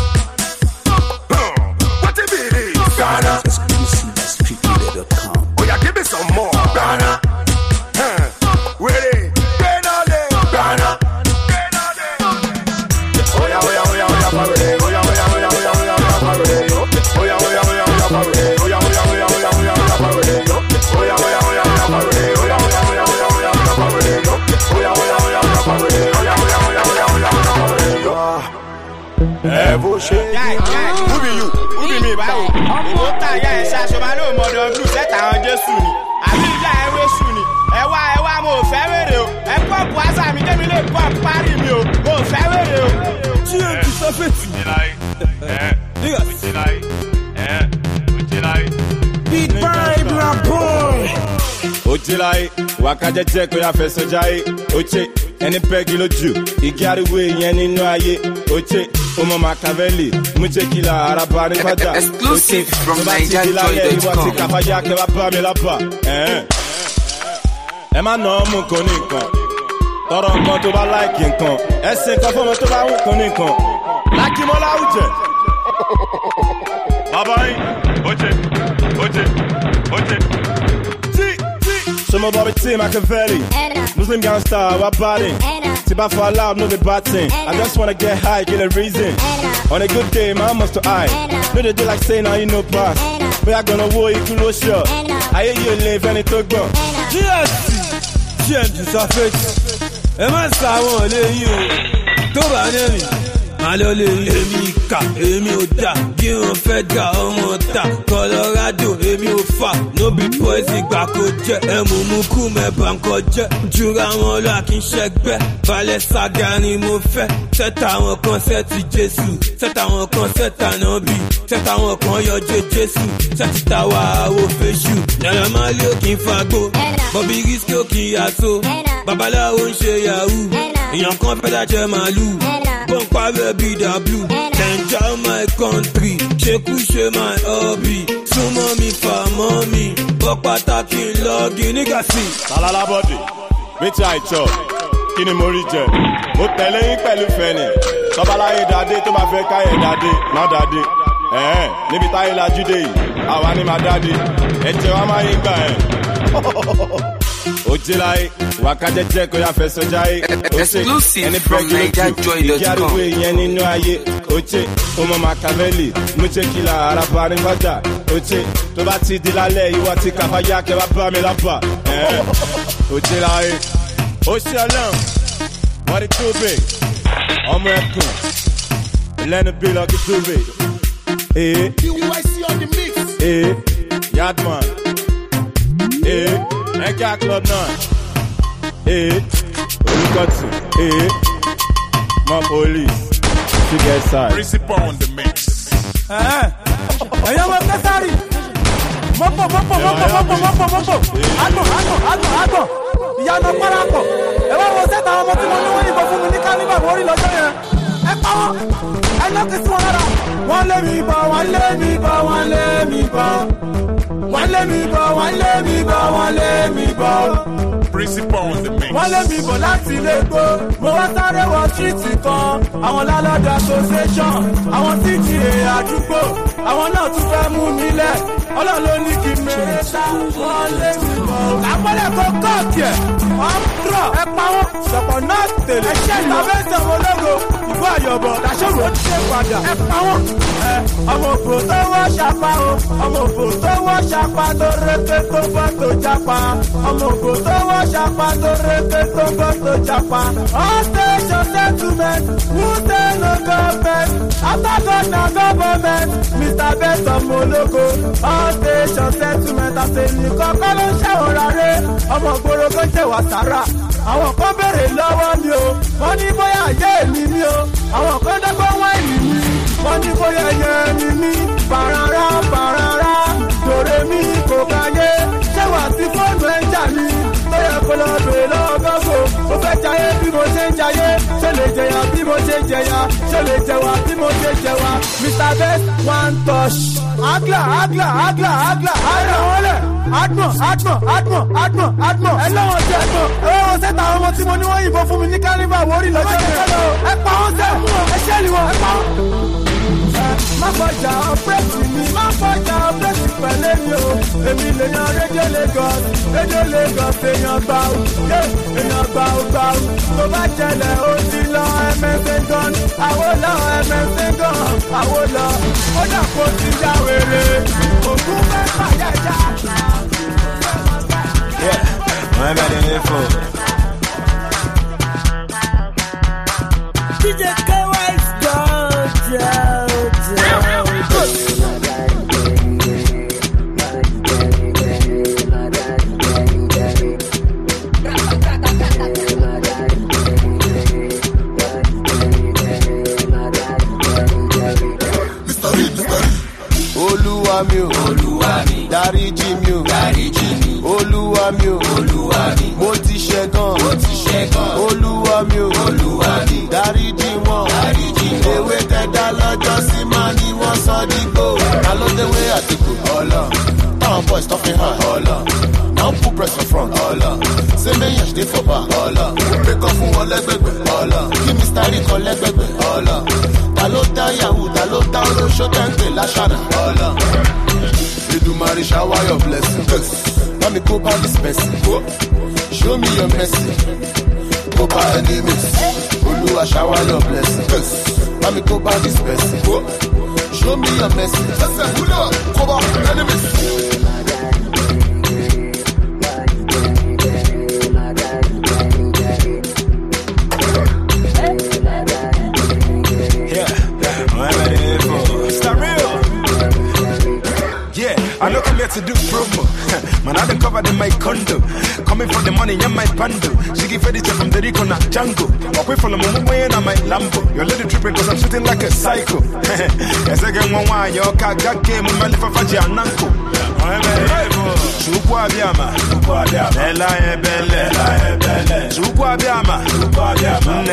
What it be, Ghana? Oh yeah, give me some more, Ghana. Ready, Ghana, Ghana. Oh yeah, oh yeah, oh yeah, oh yeah, ready. Who be you? Who be me báwo? Owó tá ìyá ẹ̀ ṣaṣọ máa ló mọ̀dọ̀ blue sẹ́tà àwọn Jésù ni. Àbí ìyá ẹ̀ wéṣù ni. Ẹ wá ẹ wá mo ò fẹ́ wèrè o. Ẹ pọ́ǹpù àṣà mi débi lè pọ́ǹpù parí mi o. Mo ò fẹ́ wèrè o. Tí o ti sọ fèsì. Beat vibe na boy. Ojilaye, wakajeje kó yá fẹsẹ̀ jáyé. Oche, ẹni pẹ́gi lójú, igi ariwo yẹn nínú ayé. Oche, ọmọ Machiavelli, múche kìlà araba ní fàjà. Exclusive from Naija joy dot com. Ìwà tí kàfájà kẹwà bá mi lábà. Ẹ má nà ọmú kan ní nǹkan. Tọrọ nǹkan tó bá láìkì nǹkan. Ẹsìn nǹkan fún ọmọ tó bá wù kan ní nǹkan. Lákìmọ́lá àwùjẹ. Bàbá yín, oche, oche, oche. Some about the Machiavelli, Muslim gangster, what body? Tiba for loud, no be batting. I just wanna get high, get a reason. On a good day, my must to eye. No, they do like saying, now you know pass. But I gonna war you cool sure. I hear you live and it took go. G S T, G M T surface. A man saw one lay you. Toba name. Malo le èmi kà, èmi ò dà, bí wọ́n fẹ́ dà ọmọ ta. Colorado, èmi ò fà, no be poison gbà kó jẹ́. Ẹ̀mú mú kú mẹ́bà ń kọjẹ́. Jura wọn lọ kí n ṣẹgbẹ́. Balẹ̀ saga ni mo fẹ́. Sẹ́tà àwọn kan sẹ́tì Jésù. Sẹ́tà àwọn kan sẹ́tà Nọ́bì. Sẹ́tà àwọn kan yọ jẹ Jésù. Sẹ́tì tàwa àwò fèṣù. Nàrà máa lé òkè ń fagbó. Bọ̀bí Rísíkì òkè yàtọ̀. Babaláwo ń ṣe yahoo. Èèyàn kan fẹ́ dájẹ́ màálù. Bọ́n pàbẹ́ bí dàblù. Nàìjà my country. Ṣekú ṣe my hobby. Súnmọ́ mi fà mọ́ mi. Bọ́ pàtàkì lọ́ọ̀gì nígbà sí. Tàlálà bọ́dì, méjì àìjọ, kí ni mo rí jẹ? Mo tẹ̀lé yín pẹ̀lú fẹ́ni. Tọ́baláyé dàdé tó máa fẹ́ káyẹ̀ dàdé, má dàdé. Ẹ̀ẹ́n níbi táyé lajú dé yìí, àwa ni máa dàdé. Ẹ̀jẹ̀ wa máa yín gbà ẹ̀. Ojelaye, wakajeje ko ya fẹsọ jaye. Exclusive from naija joy dot com. Ìyá àdúgbò ìyẹn nínú ayé. Oche, ọmọ Machiavelli, Muche kila araba ní fàjà. Oche, tó bá ti di lálẹ́ ìwọ ti kàfáyà kẹwà bá mi lápá. Ojelaye, ó ṣe ọlọ́run, wọ́n ti tóbi. Ọmọ ẹkùn, lẹ́nu bí lọ́kì tóbi. Ee, ee, Yardman. Ee. Eka Club nine. Eh, Olukoti. Eh, my police. To get side. Principal on the mix. Eh, ẹ̀yọ́ mọ kẹsàrì. Mọ́pọ̀ mọ́pọ̀ mọ́pọ̀ mọ́pọ̀ mọ́pọ̀ mọ́pọ̀. Àgbọ̀n àgbọ̀n àgbọ̀n àgbọ̀n. Ìyanu parapọ̀. Ẹ wá wo sẹ́ta àwọn ọmọ tí wọ́n ní wọ́n yìnbọn fún mi ní kálíbà mórí lọ́jọ́ yẹn. Ẹ pa wọn. Ẹ lọ́kì sí wọn lára. Wọ́n lé mi bọ̀, wọ́n lé mi bọ̀, wọ́n lé mi bọ̀. Wọ́n lé mi bọ̀, wọ́n lé mi bọ̀, wọ́n lé mi bọ̀. Principal on the mix. Wọ́n lé mi bọ̀ láti ilé gbó. Mo wá sáré wọ síìtì kan. Àwọn lálọ́dọ̀ association. Àwọn C G A àdúgbò. Àwọn náà tún fẹ́ mú mi lẹ̀. Ọlọ́run ló ní kí n mèrè sá. Wọ́n lé mi bọ̀. Àpọ́lẹ̀ kò kọ́ọ̀kì ẹ̀. Wọ́n rọ̀ ẹ pa wọ́n. Ṣọ̀pọ̀ náà tèlè. Ẹ̀ṣẹ́ ìtàbẹ́sẹ̀ wo lógo. Ìbú àyọ̀bọ̀. Dàṣọ́rò ó ti ṣe padà. Ẹ pa wọ́n. Ọmọ òfò tó wọ́ ṣapá o. Ọmọ òfò tó wọ́ ṣapá tó rété tó bọ́ tó jápa. Ọmọ òfò tó wọ́ ṣapá tó rété tó bọ́ tó jápa. All station settlement, who say no government? After God na government, Mister Best ọmọ ológo. All station settlement, àṣẹ̀nìkan kọ́ ló ń ṣẹ̀wọ̀n rárẹ̀. Ọmọ ìgboro kò jẹ́ wàsárà. Àwọn kan béèrè lọ́wọ́ mi o, wọ́n ní bóyá ayé mi ni o. Àwọn kan dọ́gbọ́n wáìnì mi, wọ́n ní bóyá ẹyẹ mi ni. Bàràrà bàràrà, dòrè mi kò káyé. Ṣé wà sí fóònù ẹja mi? Tó yẹ kó lọ bèèrè lọ́wọ́ gọ́gọ́. Mo fẹ́ jayé bí mo ṣe ń jayé. Ṣé lè jẹyà bí mo ṣe ń jẹyà? Ṣé lè jẹwà bí mo ṣe ń jẹwà? Mister Best one touch. Agla agla agla agla agla wọlé. Admọ̀ Admọ̀ Admọ̀ Admọ̀ Admọ̀. Ẹ lọ́wọ́ jẹ́ Admọ̀. Ẹ wọ́n sẹ́ta àwọn ọmọ tí mo ní wọ́n yìnbọn fún mi ní kálíbà wọ́rí lọ́jọ́ yẹn. Ẹ pa wọ́n sẹ́, ẹ ṣẹ́ẹ̀lì wọn, ẹ pa wọ́n. Má fọjà ọ̀pẹ́sì mi, má fọjà ọ̀pẹ́sì pẹ̀lẹ́ mi o. Èmi lè yan rédíò Lagos, rédíò Lagos èèyàn gbà ó, yé èèyàn gbà ó gbà ó. Tó bá jẹlẹ̀ ó ti lọ ẹ̀mẹ́sẹ̀ gan, àwo lọ ẹ̀mẹ́sẹ̀ gan, àwo lọ. Ó dàpọ̀ ti já wèrè, òkú mẹ́fà yẹ̀yà. Yeah, wọ́n bẹ̀ ní ní fún. D J K-Wise Georgia. Olúwa mi o, Olúwa mi, dáríjì mi o, dáríjì mi, Olúwa mi o, Olúwa mi, mo ti ṣẹ̀ gan, mo ti ṣẹ̀ gan, Olúwa mi o, Olúwa mi, dáríjì wọn, dáríjì wọn, ewé tẹ̀dá lọ́jọ́ sí máa ní wọ́n sọ dígbò, alódéwé àtìkù, ọlọ, táwọn boys tó fi hàn, ọlọ, now put press on front, ọlọ, ṣé méyàn ṣe for back, ọlọ, pékọ́ fún wọn lẹ́gbẹ̀gbẹ̀, ọlọ, kí Mister Rico lẹ́gbẹ̀gbẹ̀, ọlọ, ta ló dá yahoo, ta ló dá olóṣó tẹ́ǹpẹ̀ láṣàdà, ọlọ. Edumare shower your blessings. Let me go by this person. Show me your mercy. Go by enemies. Olúwa shower your blessings. Let me go by this person. Show me your mercy. Listen, go by enemies. I know I'm here to do promo. Man, I done covered in my condo. Coming for the money in my bundle. She give furniture from the Rico na Django. Away from the Momo way on my Lambo. Your little tripping cause I'm shooting like a psycho. Yes, I get one wine. Your car got game. My life of Faji and Nanko. Chukwu abiyama, Ela ebele, Chukwu abiyama,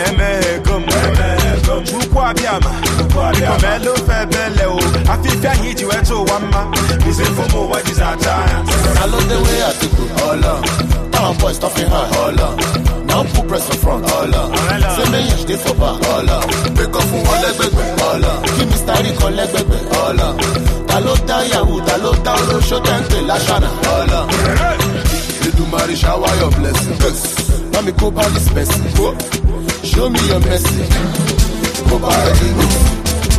Waliama, Waliama, Febeleo, I feel that hit you at one man. Is it for more? What is our time? I love the way I took it all on. Now boys stuffing her all on. Now put press in front all on. Say me yes, they for back all on. Break off from all leg back all on. Give me starry con leg back all on. Talota Yahoo, Talota Olo, show them the Lashana all on. They do marry shower your blessings. Let me go by this person. Go. Show me your message. Go by the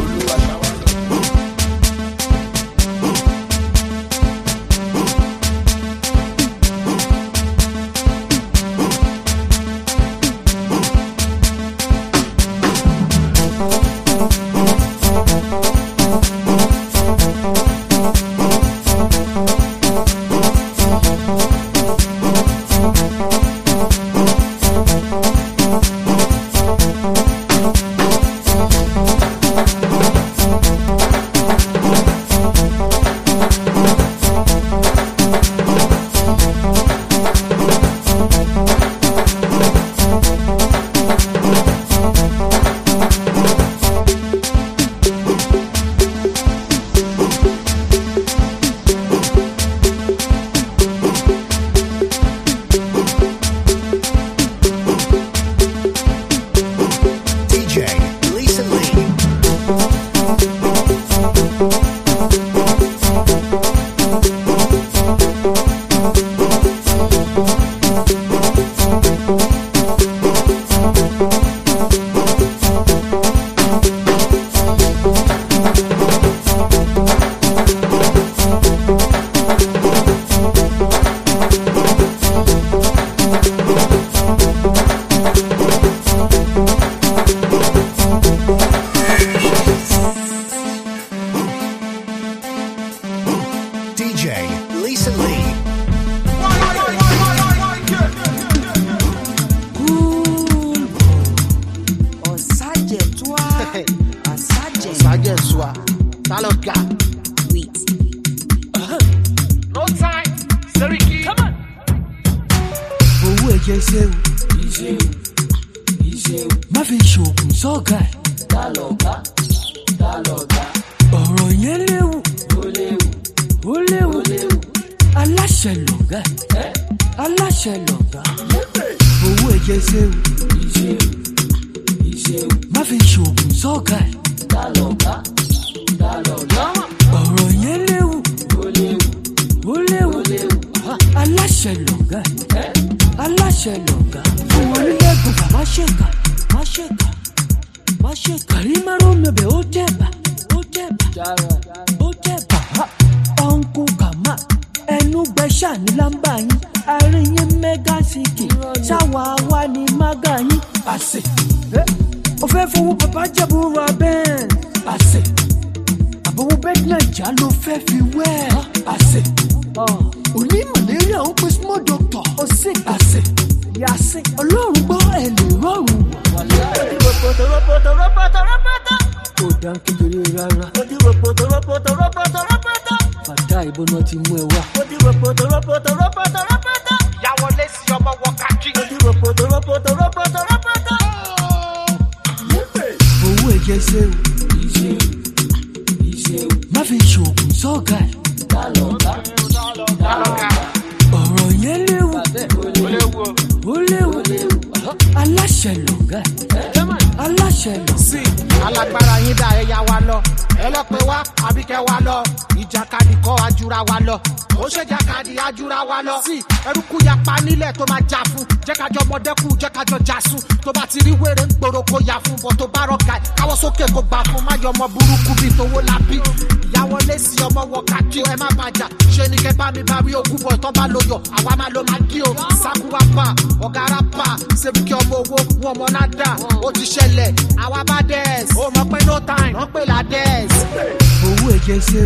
ọmọ burúkú bíi tówó lábí ìyàwó lẹ́sìn ọmọ wọ kájí ẹ má bàjá ṣe ni kẹ bá mi bá rí ogún bọ̀ tán bá lo yọ àwa máa lo máa kí o sákúwá pa ọ̀gá rápà ṣebí kí ọmọ owó fún ọmọ nádà ó ti ṣẹlẹ̀ àwa bá dẹ́ẹ̀sì ó mọ̀ pé no time wọ́n pè lá dẹ́ẹ̀sì. owó ẹ̀jẹ̀ ṣe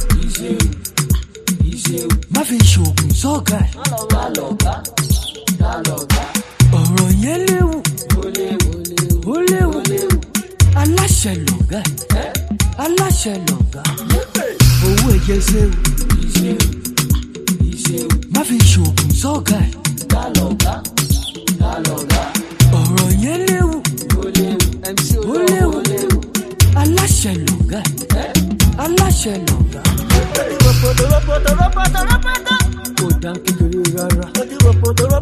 o má fi ṣoògùn sọ́ọ̀gà ẹ̀ ọ̀rọ̀ yẹn léwu ó léwu aláṣẹ lọ̀gá ẹ̀ aláṣẹ lọ̀gá owó ẹ̀jẹ̀ ṣe o má fi ṣoògùn sọ́ọ̀gà ẹ̀ ọ̀rọ̀ yẹn léwu ó léwu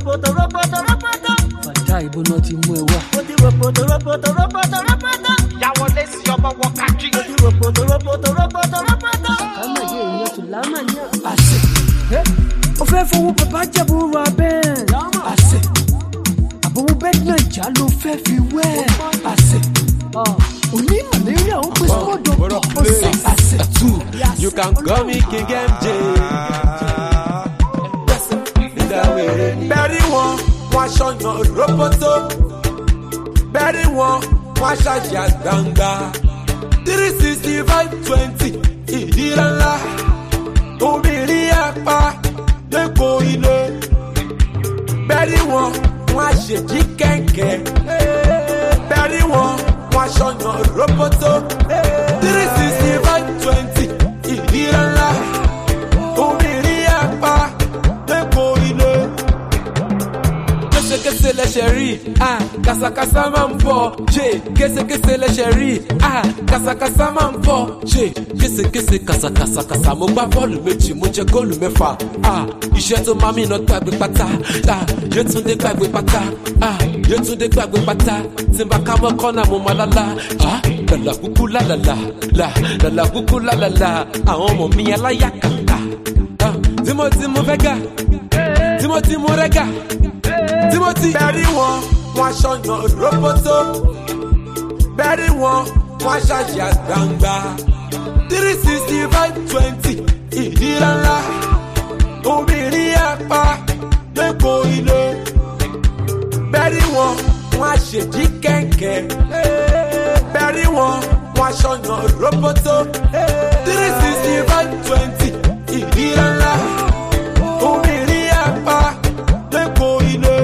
roboto roboto roboto. Bàtà ìbò náà ti mú ẹ wá. Ó ti roboto roboto roboto roboto. Ìyàwó lé sí ọmọ wọ kájí. Ó ti roboto roboto roboto roboto. Sàkámàdé èèyàn tún lámà ní àṣẹ. Ó fẹ́ fowó bàbá jẹ̀bú ra bẹ́ẹ̀. Àṣẹ. Àbòwò bẹ́ẹ̀ náà já ló fẹ́ fi wẹ́. Àṣẹ. Òní màlẹ́ríà ó pèsè ọ̀dọ̀ ọ̀sẹ̀. Àṣẹ. You can call me King M J. Bẹ́ẹ̀ni wọn, wọ́n aṣọ́yàn roboto. Bẹ́ẹ̀ni wọn, wọ́n aṣájà gbangba. Three sixty five twenty ìdíra ńlá. Obìnrin apá lẹ́kọ̀ọ́ ilé. Bẹ́ẹ̀ni wọn, wọ́n aṣèjì kẹ̀kẹ́. Bẹ́ẹ̀ni wọn, wọ́n aṣọ́yàn roboto. Three sixty five twenty ìdíra ńlá. Obìnrin apá lẹ́kọ̀ọ́ ilé. Késekése lẹ́sẹ̀ rí, ah, kàsàkàsà máa ń bọ̀, ṣe. Késekése lẹ́sẹ̀ rí, ah, kàsàkàsà máa ń bọ̀, ṣe. Késekése kàsàkàsàkàsà mo gbá bọ́ọ̀lù méjì mo jẹ góòlù mẹ́fà, ah. Iṣẹ́ tó máa mìíràn gbàgbé pátá, ah. Yétúndé gbàgbé pátá, ah. Yétúndé gbàgbé pátá. Tí n bá ká mọ́ kọ́nà mo máa lálá, ah. Làlà kúkú lálàlà, là làlà kúkú lálàlà. Àwọn ọmọ mi aláyà kàkà, ah. Timothy mo fẹ́ gà, Timothy mo rẹ́ gà. Timothy. Bẹ́ẹ̀ni wọn, wọ́n aṣọ́yàn roboto. Bẹ́ẹ̀ni wọn, wọ́n aṣájà gbangba. Three sixty five twenty ìdíra ńlá. Obìnrin apá lẹ́kọ̀ọ́ ilé. Bẹ́ẹ̀ni wọn, wọ́n aṣèjì kẹ̀kẹ́. Bẹ́ẹ̀ni wọn, wọ́n aṣọ́yàn roboto. Three sixty five twenty ìdíra ńlá. Obìnrin apá lẹ́kọ̀ọ́ ilé.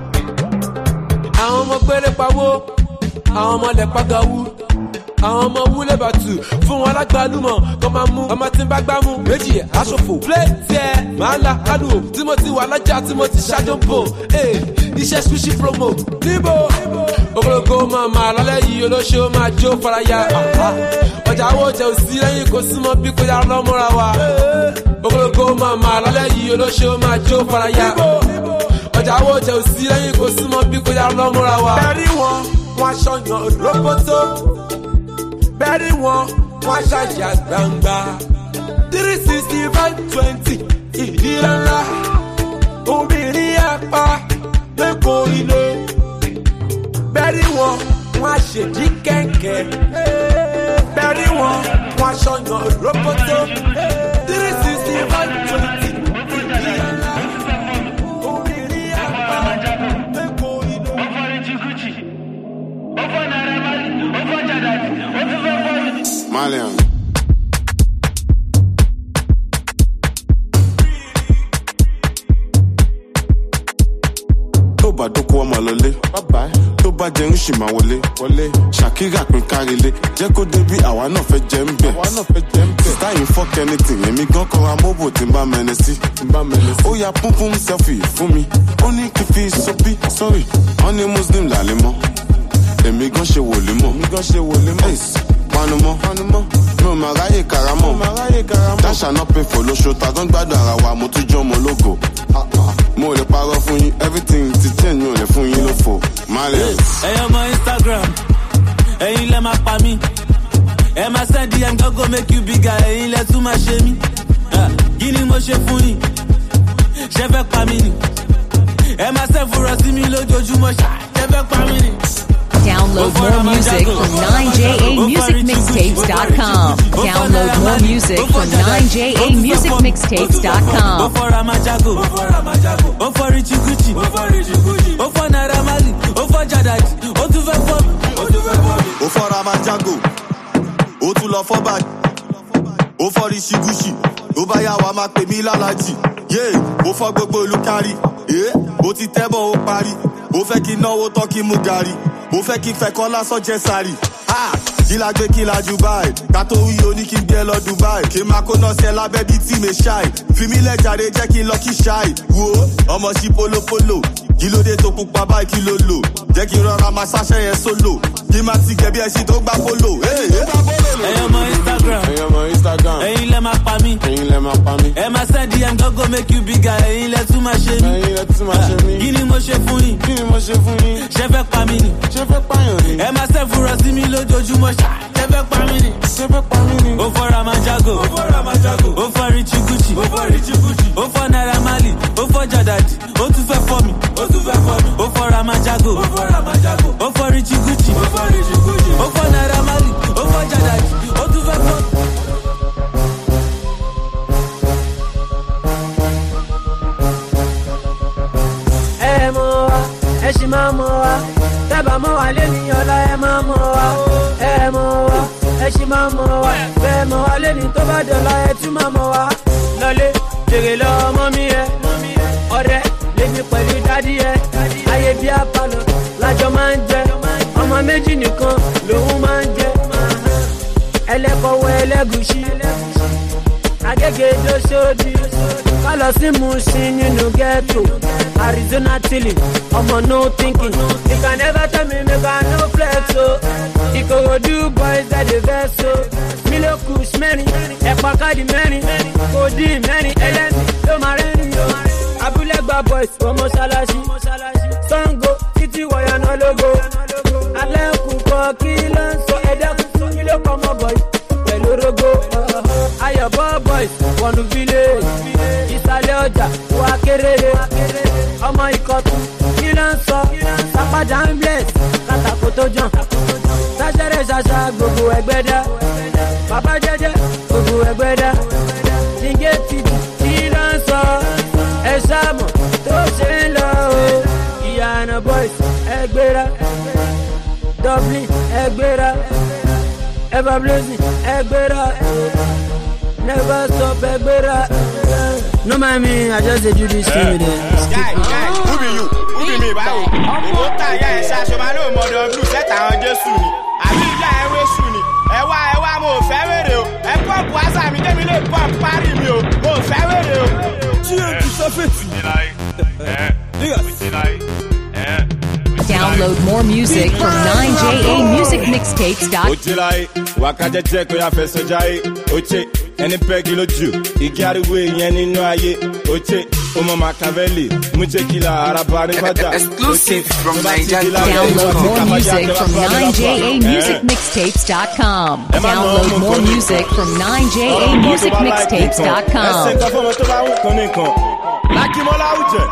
Àwọn ọmọ gbére pawó, àwọn ọmọ lẹ̀ pàgàwú, àwọn ọmọ wúlé bàtù fún wọn alágbálùmọ̀ kọ́ máa mú ọmọ tí ń bá gbá mú méjì aṣòfò. pléètì ẹ máa la kánú o tí mo ti wà lọ́jà tí mo ti ṣáájú bò iṣẹ́ sushi promo níbo. ogologo máa máa lálẹ́ yìí olóṣèlú máa jó faraya. ọjà owó jẹ òsì lẹ́yìn kò súnmọ́ bí kò yára lọ́mọ́ra wa. ogologo máa máa lálẹ́ yìí olóṣèlú máa jó faraya. ọjà owó jẹ òsì lẹ́yìn kò súnmọ́ bí kò yára lọ́mọ́ra wa. bẹ́ẹ̀ni wọn, wọ́n aṣọ́yàn roboto. Bẹ́ẹ̀ni wọn, wọ́n aṣájà gbangba. Three sixty five twenty ìdíra ńlá. Obìnrin apá lẹ́kọ̀ọ́ ilé. Bẹ́ẹ̀ni wọn, wọ́n aṣèjì kẹ̀kẹ́. Bẹ́ẹ̀ni wọn, wọ́n aṣọ́yàn roboto. Three sixty five twenty ìdíra ńlá. Obìnrin apá lẹ́kọ̀ọ́ ilé. Malian. Tó bá dókó ọmọ lọlé, tó bá jẹun ṣì máa wọlé. Ṣàkírà pín kárílé, jẹ́ kó débi àwa náà fẹ́ jẹ́ ń bẹ̀. Sísá yìí fuck anything, èmi gan kọ́ra mọ́bò tí n bá mẹ́ni sí. Ó ya púnpún selfie fún mi, ó ní kí n fi sọ́bí, sorry, wọ́n ní Muslim làlẹ́ mọ́. Èmi gan ṣe wòlé mọ́. Èmi gan ṣe wòlé mọ́. Panumọ́. Panumọ́. Mi ò máa ráyè karamọ́. Mi ò máa ráyè karamọ́. Dáṣà náà pé fò lóṣù tàgán gbádùn ara wa mo tún jọ́ ọmọ ológo. Mo ò lè parọ́ fún yín everything ti change mi ò lè fún yín lófo. Malian. Ẹyọ ọmọ Instagram, ẹ̀yin lẹ máa pa mí. Ẹ máa send D M go make you bigger, ẹ̀yin lẹ tún máa ṣe mí. Kí ni mo ṣe fún yín? Ṣé fẹ́ pa mí ni? Ẹ máa ṣe fúnra sí mi lójoojúmọ́, ṣé fẹ́ pa mí ni? Download more music from nine j a music mixtapes dot com. Download more music from nine j a music mixtapes dot com. Ó fọ́ Ramajago, ó fọ́ Richie Gucci, ó fọ́ Naira Marley, ó fọ́ Jadaji, ó tún fẹ́ fọ́ mi. Ó fọ́ Ramajago, ó tún lọ fọ́ bàjẹ́, ó fọ́ Richie Gucci, ó bá yà wá máa pè mí lálàjì. Yé, ó fọ́ gbogbo olùkárí, ó ti tẹ́bọ̀ ó parí, ó fẹ́ kí náwó tán kí mú gàrí. Mo fẹ́ kí n fẹ́ kọ́ lásán jẹ́ sáré. Kí la gbé kí la jù báyìí. Ká tó wí oní kí n gbé lọ Dubai. Kí n máa kó náà sẹ́ lábẹ́ bíi tí mi ṣáì. Fi mí lẹ̀ jàre jẹ́ kí n lọ kí ṣáì. Wo ọmọ sí polopolo. Kí ló dé tó pupa báyìí kí ló lò? Jẹ́ kí n rọra máa ṣáṣẹ́ yẹn sólò. Kí n máa ti gẹ̀ bí ẹṣin tó gbá polo. Ẹyọ ọmọ Instagram. Ẹyọ ọmọ Instagram. Ẹ̀yin lẹ máa pa mí. Ẹ̀yin lẹ máa pa mí. Ẹ máa send D M go make you bigger. Ẹ̀yin lẹ tún máa ṣe mí. Ẹ̀yin lẹ tún máa ṣe mí. Kí ni ṣe fún yín. Ṣé fẹ́ pa mí ni? Ṣé fẹ́ pààyàn ni? Ẹ máa ṣe fura sí mi lójoojúmọ́ ṣá. Ṣé fẹ́ pa mí ni? Ṣé fẹ́ pa mí ni? Ó fọ́ Ramajago. Ó fọ́ Ramajago. Ó fọ́ Richie Gucci. Ó fọ́ Richie Gucci. Ó fọ́ Naira Marley. Ó fọ́ Jadadi. Ó tún fẹ́ fọ́ mi. Ó tún fẹ́ fọ́ mi. Ó fọ́ Ramajago. Ó fọ́ Ramajago. Ó fọ́ Richie Gucci. Ó fọ́ Richie Gucci. Ó fọ́ Naira Marley. Ó fọ́ Jadadi. Ó tún fẹ́ fọ́ mi. Ẹ mọ̀ wá, ẹ ṣì máa mọ̀ wá. Tẹ́bà mọ̀ wá lé ní ọ̀la ẹ máa mọ̀ wá. Ẹ mọ̀ wá, ẹ ṣì máa mọ̀ wá. Bẹ́ẹ̀ mọ̀ wá lé ní tó bá dọ̀la ẹ tún máa mọ̀ wá. Lọlé, jèrè lọ ọmọ mi ẹ. Ọ̀rẹ́ lèmi pẹ̀lú dádì ẹ. Ayé bí apalọ̀ lájọ máa ń jẹ. Ọmọ méjì nìkan lòun máa ń jẹ. Ẹlẹ́kọ̀ọ́ ẹlẹ́gùṣí. Agége dóṣòdì. Kálọ̀ sí Mushin nínú ghetto. Arizona chilling, ọmọ no thinking. You can never tell me make I no flex o. Ìkòròdú boys that dey vex o. Mílíọ̀kùs mẹ́rin, ẹ̀pà káàdì mẹ́rin. Kòdì mẹ́rin, ẹlẹ́ni ló máa rẹ́rìn o. Abúlẹ́gbà boys wọ́n mọ́ṣáláṣí. Sango títí wọ̀yà náà lógo. Alẹ́kùn kọ kí ló ń sọ ẹ̀dẹ́kùn kí ló kọ́ mọ́ boys. Pẹ̀lú rogo, Ayọ̀bọ̀ boys wọnú village. Ìsàlẹ̀ ọjà wà kéré. Ọmọ ìkọ̀tún kí ló ń sọ? Sápájà ń bless kátàkó tó jàn. Sáṣẹ́rẹ́ ṣàṣà gbogbo ẹgbẹ́ dá. Bàbá jẹ́jẹ́ gbogbo ẹgbẹ́ dá. Ṣìngé tìtì kí ló ń sọ? Ẹ ṣàmọ̀ tó ṣe ń lọ o. Ìyànà boys ẹgbẹ́ra. Dublin ẹgbẹ́ra. Ever blazing ẹgbẹ́ra. Never stop ẹgbẹ́ra. No mind me, I just dey do this thing with them. Guy, guy, who be you? Who be me báwo? Owó tà ìyá ẹ̀ ṣaṣọ máa ló mọ̀dọ̀ blue sẹ́tà àwọn Jésù ni. Àbí ìyá ẹ̀ wéṣù ni. Ẹ wá ẹ wá mo ò fẹ́ wèrè o. Ẹ pọ́ǹpù àṣà mi débi lè pọ́ǹpù parí mi o. Mo ò fẹ́ wèrè o. Tí o ti sọ fèsì. Download more music from nine j a music mixtapes dot com. Ojúláyé, wákàjẹ́jẹ́ kó yá fẹsẹ̀ jáyé. Oche, ẹni pẹ́ẹ́gì lójú. Igi ariwo yẹn nínú ayé. Oche, ọmọ Machiavelli. Mújẹ́kìlá araba ní fàjà. Exclusive from Download more music from nine j a music mixtapes dot com. Download more music from nine j a music mixtapes dot com. Ẹsẹ̀ kan fún ọmọ tó bá wù kán nìkan. Lákìmọ́lá Àwùjẹ.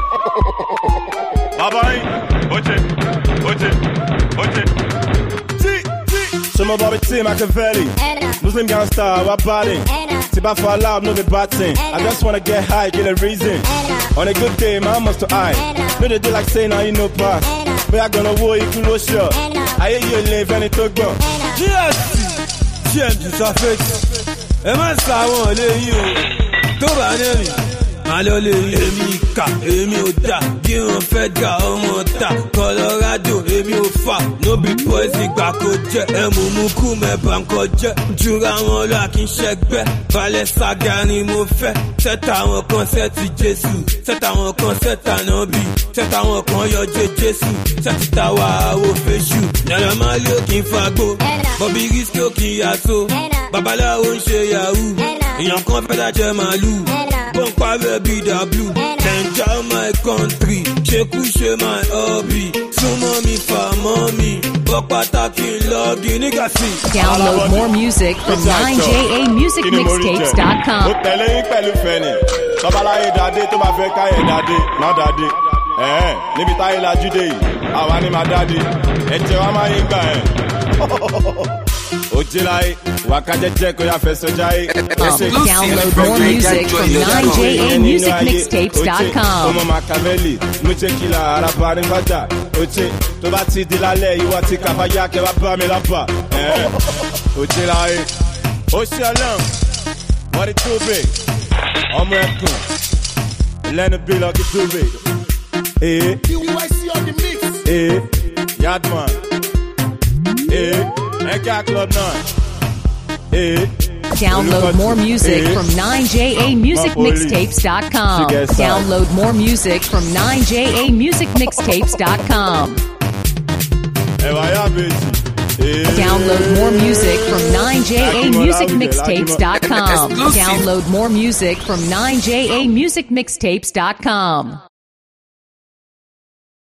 Bàbá yín, oche, oche, oche. Tí, tí. Ṣọmọ Bobby T. Machiavelli. Muslim gangster, what body? Tiba for loud, no be batting. I just wanna get high, get a reason. On a good day, my must to eye. No, they do like say now you know pass. But I gonna war you cool shot. I hear you live and it took go. G S T, G M T Safety. Ẹ má sáwọn lé yín o. Tó bá dé mi. Màlọ́ lè èmi kà, èmi ò dà. Bí wọ́n fẹ́ dà ọmọ ta. Colorado, èmi ò fà. No be poison gbà kó jẹ́. Ẹ̀mú mú kú mẹ́bà ń kọjẹ́. Jura wọn lọ kí n ṣẹgbẹ́. Balẹ̀ saga ni mo fẹ́. Sẹ́tà àwọn kan sẹ́tì Jésù. Sẹ́tà àwọn kan sẹ́tà Nọ́bì. Sẹ́tà àwọn kan yọjẹ́ Jésù. Sẹ́tì tàwa àwò fẹ́ṣù. Nàrà máa lé òkè ń fagbó. Bọ̀bí Rísíkì òkè ń yàtò. Babaláwo ń ṣe yahoo. Èèyàn kan fẹ́ dájẹ́ màálù. Bọ́ǹpá rẹ̀ bí dàblù. Nàìjà my country. Ṣekú ṣe my hobby. Súnmọ́ mi fà mọ́ mi. Bọ́ pàtàkì lọ́ọ̀gì nígbà sí. Download more music from nine j a music mixtapes dot com. Ó tẹ̀lé yín pẹ̀lú fẹ́ni. Babaláyé dàdé tó bá fẹ́ káyẹ̀ dàdé, náà dàdé. Ẹ̀ẹ́n níbi táyé lajú dé yìí, àwa ni màá dàdé. Ẹ̀jẹ̀ wa máa yín gbà ẹ̀. Ojúláyé, wákàjẹ́jẹ́ kó yá fẹsẹ̀ jáyé. Download more music from nine j a music mixtapes dot com. Ọmọ Machiavelli, mújẹ́kìlá araba ní fàjà. Oche, tó bá ti di lálẹ́ ìwọ ti kàfáyà kẹwàá bá mi lápá. Ojúláyé, ó ṣe ọlọ́run, wọ́n ti tó bè. Ọmọ ẹkùn, lẹ́nu bí lọ́kì tó bè. Ee, ee, Yadman. Ee, Eka Club nine. Ee. Download more music from nine j a music mixtapes dot com. Download more music from nine j a music mixtapes dot com. Download more music from nine j a music mixtapes dot com. Download more music from nine j a music mixtapes dot com.